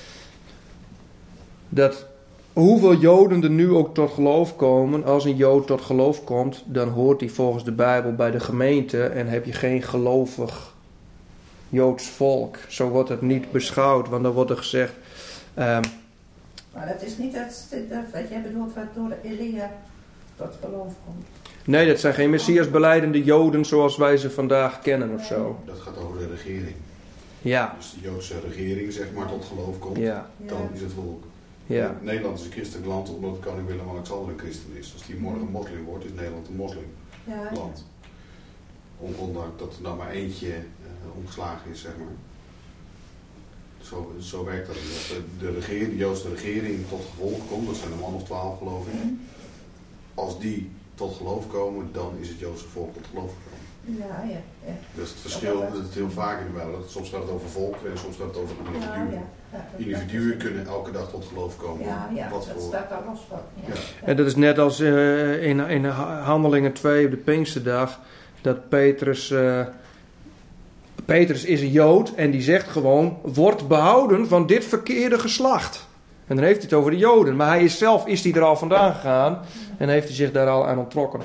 dat hoeveel Joden er nu ook tot geloof komen, als een Jood tot geloof komt, dan hoort hij volgens de Bijbel bij de gemeente en heb je geen gelovig Joods volk. Zo wordt het niet beschouwd, want dan wordt er gezegd. Um, maar dat is niet dat, dat wat jij bedoelt, wat door Elia tot geloof komt. Nee, dat zijn geen Messias belijdende Joden zoals wij ze vandaag kennen of zo. Dat gaat over de regering. Ja. Als de Joodse regering zeg maar tot geloof komt, ja. dan is het volk. Ja. Nederland is een christelijk land omdat koning Willem-Alexander een christen is. Als die morgen moslim wordt, is Nederland een moslimland. Ja. Ondanks dat er dan maar eentje uh, omgeslagen is, zeg maar. Zo, zo werkt dat. Als de, de, regering, de Joodse regering tot gevolg komt, dat zijn een man of twaalf geloof ik. Mm. Als die tot geloof komen, dan is het Joodse volk tot geloof gekomen. Ja, ja, ja. Dat is het verschil, dat is het heel vaak in de Bijbel. Soms gaat het over volken en soms gaat het over individuen. Ja, ja. Ja, individuen kunnen elke dag tot geloof komen. Ja, ja, Wat dat voor... staat daar los van. Ja. Ja. En dat is net als uh, in, in Handelingen twee op de Pinksterdag, dat Petrus, uh, Petrus is een Jood en die zegt gewoon, wordt behouden van dit verkeerde geslacht. En dan heeft hij het over de Joden, maar hij is zelf is hij er al vandaan gegaan en heeft hij zich daar al aan onttrokken.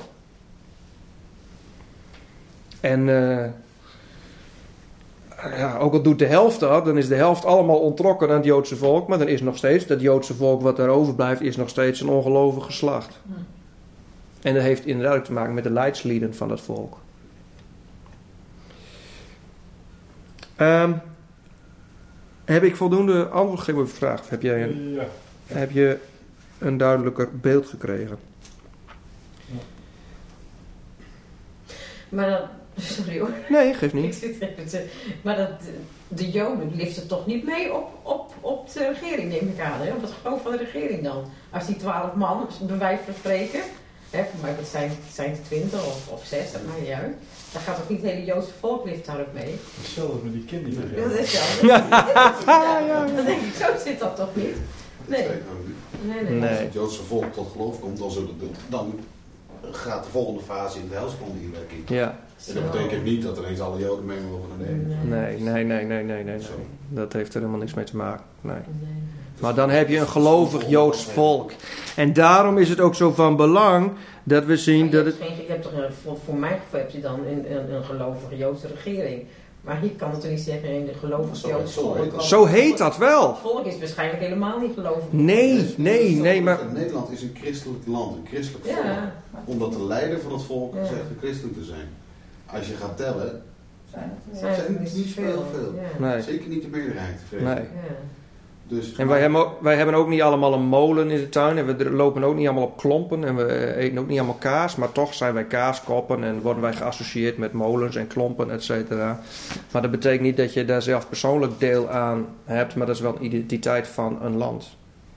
En uh, ja, ook al doet de helft dat, dan is de helft allemaal onttrokken aan het Joodse volk, maar dan is nog steeds, dat Joodse volk wat daar overblijft, is nog steeds een ongelovig geslacht. En dat heeft inderdaad te maken met de leidslieden van dat volk. Um, heb ik voldoende antwoord gegeven op de vraag? Of heb jij een, ja. heb je een duidelijker beeld gekregen. Maar dat, sorry hoor. Nee, geeft Ik niet. zit even te, maar dat, de Joden liften toch niet mee op, op, op de regering, neem ik aan, hè? Op het geloof van de regering dan. Als die twaalf man, bij wijze van spreken, hè, voor mij dat zijn, zijn het twintig of, of zes, dat maakt niet uit. Dan gaat toch niet het hele Joodse volk lift daarop mee? Hetzelfde met die kinderen. Dat is hetzelfde. Ja, dan denk ik, zo zit dat toch niet? Nee. Dat weet ik ook niet. Nee, nee. Nee. Als het Joodse volk tot geloof komt, dan, zullen de, dan gaat de volgende fase in de helsplan in werking. Ja. En dat betekent niet dat ineens alle Joden mee mogen naar de hemel. Nee, nee, nee, nee, nee, nee, nee. Zo. Dat heeft er helemaal niks mee te maken. Nee. Nee. Maar dan heb je een gelovig Joods volk. En daarom is het ook zo van belang dat we zien Maar je dat hebt het... geen- je hebt toch, een- voor, voor mijn gevoel heb je dan een, een, een gelovige Joodse regering. Maar hier kan het toch niet zeggen in de gelovige Zo- Joodse zo volk. heet dat. Want Zo heet dat wel. Het volk is waarschijnlijk helemaal niet gelovig. Nee, nee, nee, maar... Nederland is een christelijk land, een christelijk volk. Ja, Omdat de leider van het volk Ja. zegt een christen te zijn. Als je gaat tellen, Zijn het zijn zijn het niet niet heel veel. Ja. Nee, zeker niet de meerderheid. nee. Ja. Dus, En wij hebben, ook, wij hebben ook niet allemaal een molen in de tuin. En we lopen ook niet allemaal op klompen. En we eten ook niet allemaal kaas. Maar toch zijn wij kaaskoppen. En worden wij geassocieerd met molens en klompen, et cetera. Maar dat betekent niet dat je daar zelf persoonlijk deel aan hebt. Maar dat is wel een identiteit van een land.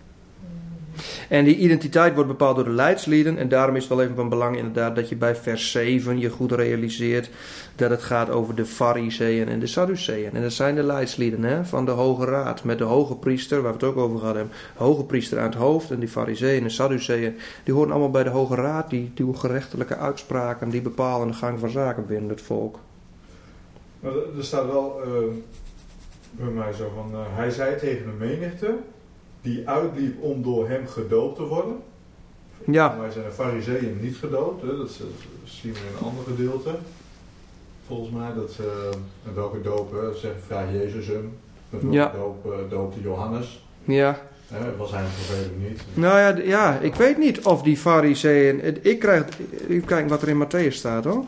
En die identiteit wordt bepaald door de leidslieden. En daarom is het wel even van belang inderdaad dat je bij vers zeven je goed realiseert dat het gaat over de Farizeeën en de Sadduceeën. En dat zijn de leidslieden hè, van de Hoge Raad. Met de hoge priester, waar we het ook over gehad hebben. Hoge priester aan het hoofd. En die Farizeeën en de Sadduceeën, die horen allemaal bij de Hoge Raad. Die doen gerechtelijke uitspraken. Die bepalen de gang van zaken binnen het volk. Maar er er staat wel uh, bij mij zo van, uh, hij zei tegen de menigte, die uitliep om door hem gedoopt te worden. Ja. Wij zijn de Farizeeën niet gedoopt, hè? Dat, dat zien we in een ander gedeelte. Volgens mij, dat ze, en welke doop, hè? Zegt, vraag Jezus hem. Met welke Ja. doop uh, doopte Johannes. Ja. Hè? Was hij vervelend niet. Nou ja, d- ja, ik weet niet of die Farizeeën... Ik krijg... U kijkt wat er in Matthäus staat hoor.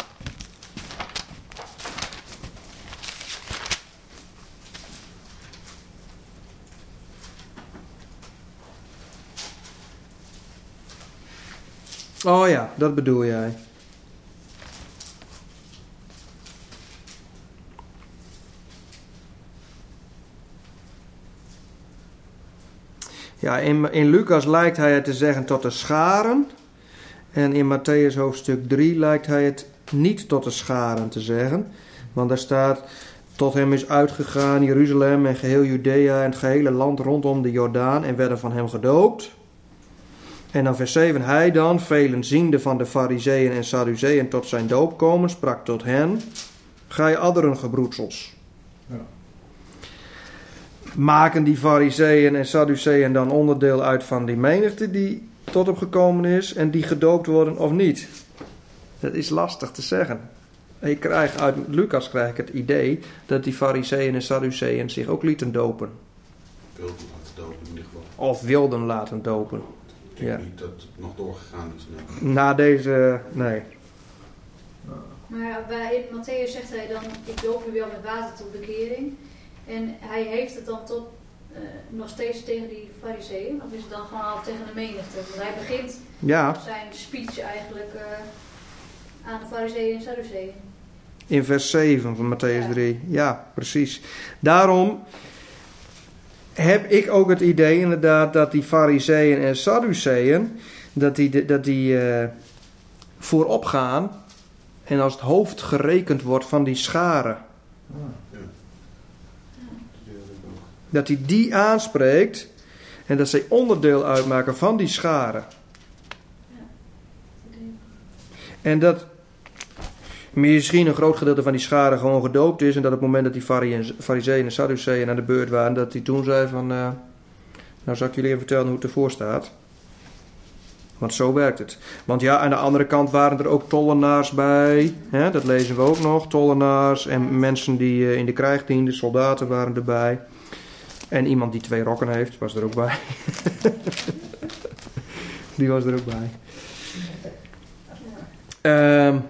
Oh ja, dat bedoel jij. Ja, in, in Lucas lijkt hij het te zeggen tot de scharen. En in Matthäus hoofdstuk drie lijkt hij het niet tot de scharen te zeggen. Want daar staat, tot hem is uitgegaan Jeruzalem en geheel Judea en het gehele land rondom de Jordaan en werden van hem gedoopt. En dan vers zeven, hij dan, velen ziende van de Farizeeën en Sadduceeën tot zijn doop komen, sprak tot hen, gij adderen gebroedsels. Ja. Maken die Farizeeën en Sadduceeën dan onderdeel uit van die menigte die tot hem gekomen is en die gedoopt worden of niet? Dat is lastig te zeggen. Ik krijg uit Lucas krijg ik het idee dat die Farizeeën en Sadduceeën zich ook lieten dopen. Wilden laten dopen in ieder geval. Of wilden laten dopen. Ik denk Ja. niet dat het nog doorgegaan is. Nee. Na deze, nee. Maar ja, bij in Matthäus zegt hij dan, ik doop u wel met water tot bekering. En hij heeft het dan tot, uh, nog steeds tegen die Farizeeën, of is het dan gewoon al tegen de menigte? Want hij begint Ja, zijn speech eigenlijk uh, aan de Farizeeën en Sadduceeën. in vers zeven van Matthäus drie. Ja, precies. Daarom heb ik ook het idee inderdaad dat die Farizeeën en Sadduceeën, dat die, dat die uh, voorop gaan en als het hoofd gerekend wordt van die scharen. Ah. Dat hij die aanspreekt en dat zij onderdeel uitmaken van die scharen. En dat misschien een groot gedeelte van die scharen gewoon gedoopt is en dat op het moment dat die Farizeeën en Sadduceeën aan de beurt waren, dat hij toen zei van, uh, nou zal ik jullie even vertellen hoe het ervoor staat. Want zo werkt het. Want ja, aan de andere kant waren er ook tollenaars bij. Hè, dat lezen we ook nog. Tollenaars en mensen die uh, in de krijg dienden, soldaten waren erbij. En iemand die twee rokken heeft, was er ook bij. Die was er ook bij. Um,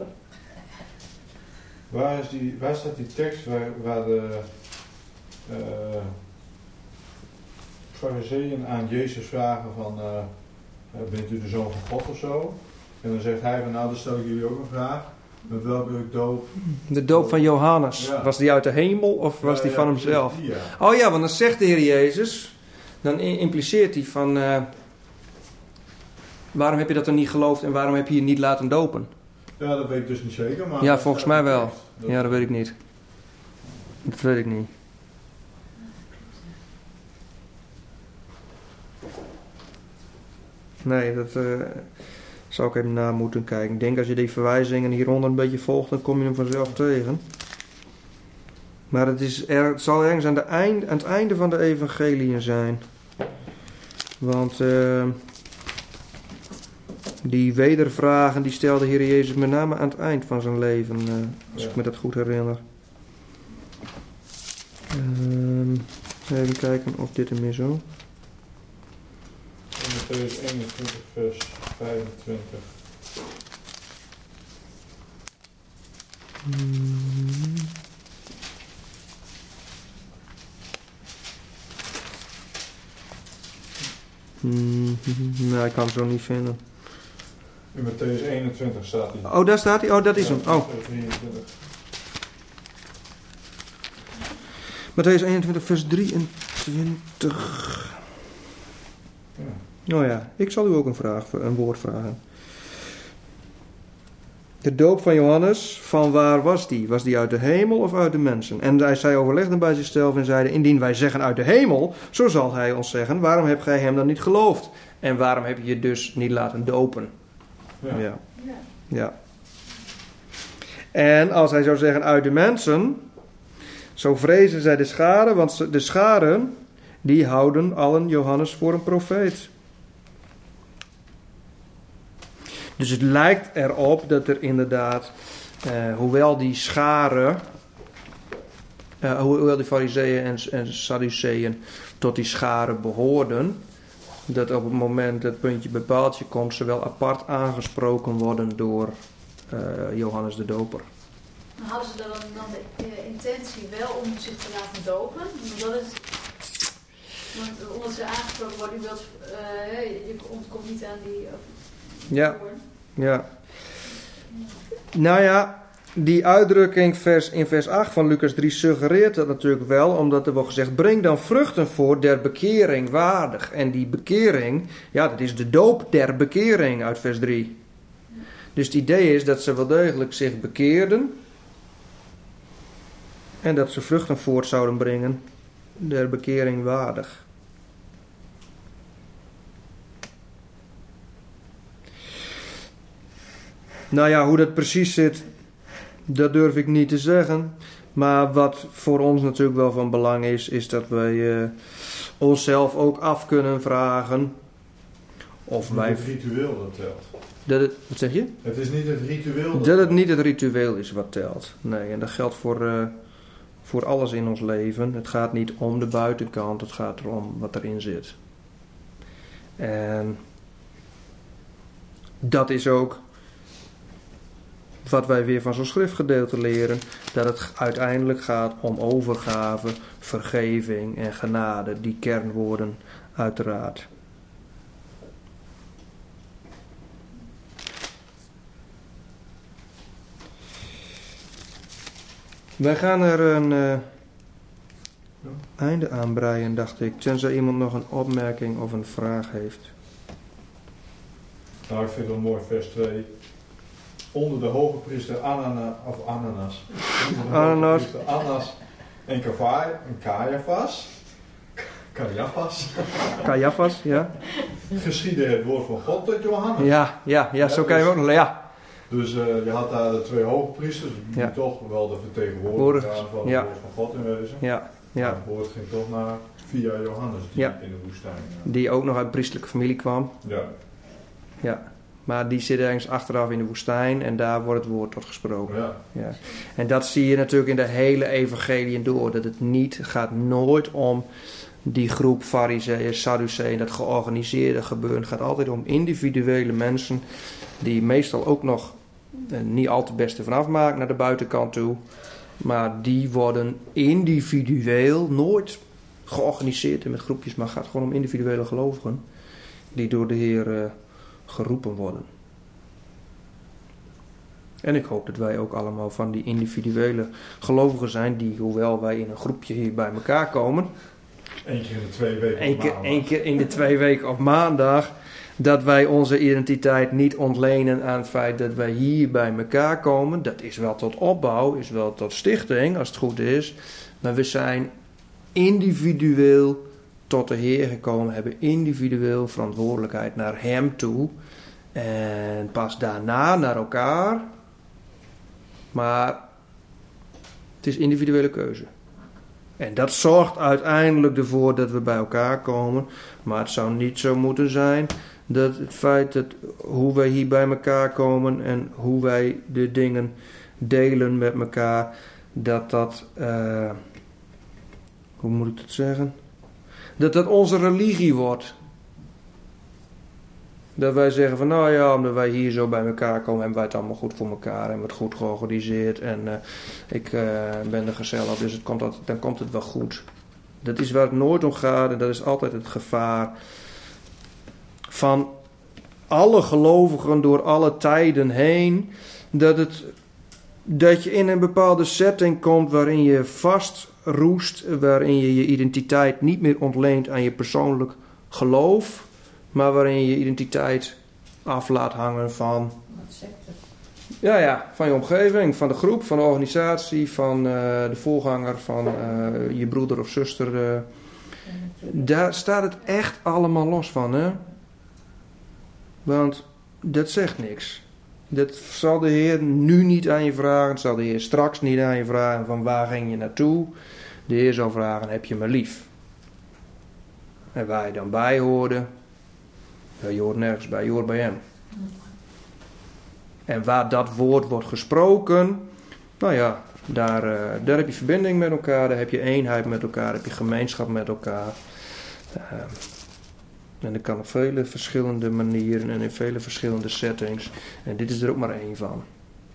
Waar, is die, waar staat die tekst waar, waar de uh, fariseeën aan Jezus vragen van, uh, bent u de Zoon van God of zo? En dan zegt hij van, nou dan stel ik jullie ook een vraag. Met welke doop? De doop van Johannes. Ja. Was die uit de hemel of was ja, die van ja, hemzelf? Die, ja. Oh ja, want dan zegt de Heer Jezus, dan impliceert hij van, uh, waarom heb je dat dan niet geloofd en waarom heb je je niet laten dopen? Ja, dat weet ik dus niet zeker. Maar ja, volgens mij wel. Dat ja, dat weet ik niet. Dat weet ik niet. Nee, dat uh, zou ik even na moeten kijken. Ik denk als je die verwijzingen hieronder een beetje volgt, dan kom je hem vanzelf tegen. Maar het, is er, het zal ergens aan, de eind, aan het einde van de evangeliën zijn. Want uh, die wedervragen die stelde Heer Jezus met name aan het eind van zijn leven. Uh, als ja. ik me dat goed herinner. Uh, even kijken of dit hem is zo. Mattheüs eenentwintig vers vijfentwintig. Hmm. Hmm. Nou, ik kan hem zo niet vinden. In Mattheüs eenentwintig staat hij. Oh, daar staat hij? Oh, dat is ja, hem. Oh. Mattheüs eenentwintig vers drieëntwintig. Ja. Oh ja, ik zal u ook een, vraag, een woord vragen. De doop van Johannes, van waar was die? Was die uit de hemel of uit de mensen? En hij zij overlegden bij zichzelf en zeiden, indien wij zeggen uit de hemel, zo zal hij ons zeggen, waarom hebt gij hem dan niet geloofd? En waarom heb je je dus niet laten dopen? Ja. Ja. Ja. ja. En als hij zou zeggen uit de mensen, zo vrezen zij de scharen, want de scharen, die houden allen Johannes voor een profeet. Dus het lijkt erop dat er inderdaad, uh, hoewel die scharen, uh, hoewel die fariseeën en, en sadduceeën tot die scharen behoorden, dat op het moment dat puntje bij paaltje komt, ze wel apart aangesproken worden door uh, Johannes de Doper. Hadden ze dan, dan de uh, intentie wel om zich te laten dopen? Omdat het... Want omdat ze aangesproken worden, je, wilt, uh, je ontkomt niet aan die... Uh, ja, ja. Nou ja, die uitdrukking vers, in vers acht van Lucas drie suggereert dat natuurlijk wel, omdat er wordt gezegd, breng dan vruchten voor der bekering waardig. En die bekering, ja, dat is de doop der bekering uit vers drie. Dus het idee is dat ze wel degelijk zich bekeerden en dat ze vruchten voort zouden brengen der bekering waardig. Nou ja, hoe dat precies zit, dat durf ik niet te zeggen. Maar wat voor ons natuurlijk wel van belang is, is dat wij uh, onszelf ook af kunnen vragen. Of niet wij... het ritueel dat telt. Dat het, wat zeg je? Het is niet het ritueel dat Dat het niet het ritueel is wat telt. Nee, en dat geldt voor, uh, voor alles in ons leven. Het gaat niet om de buitenkant, het gaat erom wat erin zit. En dat is ook wat wij weer van zo'n schriftgedeelte leren, dat het uiteindelijk gaat om overgave, vergeving en genade, die kernwoorden uiteraard. Wij gaan er een uh, einde aan breien, dacht ik, tenzij iemand nog een opmerking of een vraag heeft. Nou, ik vind het wel mooi, vers twee. Onder de hoge priester Anana, of Ananas. Onder de Ananas. hoge priester Annas en Kavai en Caiaphas. Caiaphas. Caiaphas, ja. Geschiedde het woord van God tot Johannes. Ja, ja, ja, zo kan je ook nog, ja. Dus uh, je had daar de twee hoge priesters, die ja. toch wel de vertegenwoordiger van het ja. woord van God in wezen. Ja, ja. Maar het woord ging toch naar via Johannes, die ja. in de woestijn. Ja. Die ook nog uit priestelijke familie kwam. Ja. Ja. Maar die zit ergens achteraf in de woestijn en daar wordt het woord tot gesproken. Ja. Ja. En dat zie je natuurlijk in de hele evangeliën door. Dat het niet gaat nooit om die groep fariseeën, sadduceeën, dat georganiseerde gebeuren. Het gaat altijd om individuele mensen die meestal ook nog eh, niet al te beste vanaf maken naar de buitenkant toe. Maar die worden individueel nooit georganiseerd en met groepjes, maar het gaat gewoon om individuele gelovigen die door de Heer uh, geroepen worden. En ik hoop dat wij ook allemaal van die individuele gelovigen zijn die, hoewel wij in een groepje hier bij elkaar komen, Eén keer in de twee weken Eén op keer, maandag. één keer in de twee weken op maandag, dat wij onze identiteit niet ontlenen aan het feit dat wij hier bij elkaar komen. Dat is wel tot opbouw, is wel tot stichting, als het goed is. Maar we zijn individueel tot de Heer gekomen, hebben individueel verantwoordelijkheid naar Hem toe. En pas daarna naar elkaar. Maar het is individuele keuze. En dat zorgt uiteindelijk ervoor dat we bij elkaar komen. Maar het zou niet zo moeten zijn dat het feit dat hoe wij hier bij elkaar komen en hoe wij de dingen delen met elkaar, dat dat, uh, hoe moet ik dat zeggen? Dat dat onze religie wordt. Dat wij zeggen van nou ja, omdat wij hier zo bij elkaar komen, hebben wij het allemaal goed voor elkaar en het goed georganiseerd en uh, ik uh, ben er gezellig, dus het komt altijd, dan komt het wel goed. Dat is waar het nooit om gaat en dat is altijd het gevaar van alle gelovigen door alle tijden heen, dat, het, dat je in een bepaalde setting komt waarin je vastroest, waarin je je identiteit niet meer ontleent aan je persoonlijk geloof, maar waarin je je identiteit af laat hangen van, ja, ja, van je omgeving, van de groep, van de organisatie, van uh, de voorganger, van uh, je broeder of zuster. Uh. Daar staat het echt allemaal los van, hè? Want dat zegt niks. Dat zal de Heer nu niet aan je vragen, dat zal de Heer straks niet aan je vragen van waar ging je naartoe. De Heer zal vragen, heb je me lief? En waar je dan bij hoorde, je hoort nergens bij, je hoort bij Hem. En waar dat woord wordt gesproken, nou ja, daar, uh, daar heb je verbinding met elkaar, daar heb je eenheid met elkaar, daar heb je gemeenschap met elkaar. Uh, en dat kan op vele verschillende manieren en in vele verschillende settings. En dit is er ook maar één van.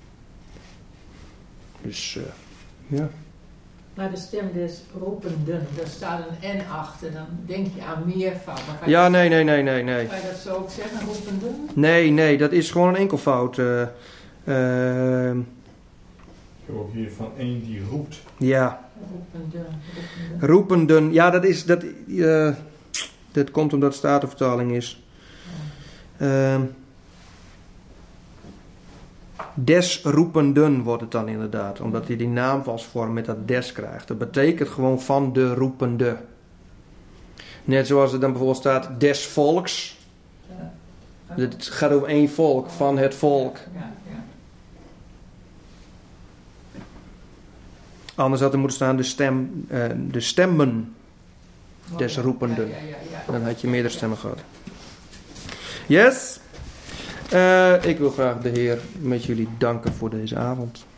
Dus, uh, ja. Maar de stem des roependen, daar staat een N achter, dan denk je aan meervoud. Ja, nee, nee, nee, nee, nee. Kan je dat zo ook zeggen, roependen? Nee, nee, dat is gewoon een enkelvoud. Uh, uh, Ik heb ook hier van één die roept. Ja. Roependen, roependen. Roependen, ja, dat is, dat, uh, dat komt omdat het Statenvertaling is. Uh, Des roependen wordt het dan inderdaad. Omdat hij die naamvalsvorm met dat des krijgt. Dat betekent gewoon van de roepende. Net zoals er dan bijvoorbeeld staat des volks. Het gaat om één volk, van het volk. Ja, ja. Anders had er moeten staan de, stem, uh, de stemmen des roependen. Ja, ja, ja, ja. Dan had je meerdere stemmen gehad. Yes. Uh, ik wil graag de Heer met jullie danken voor deze avond.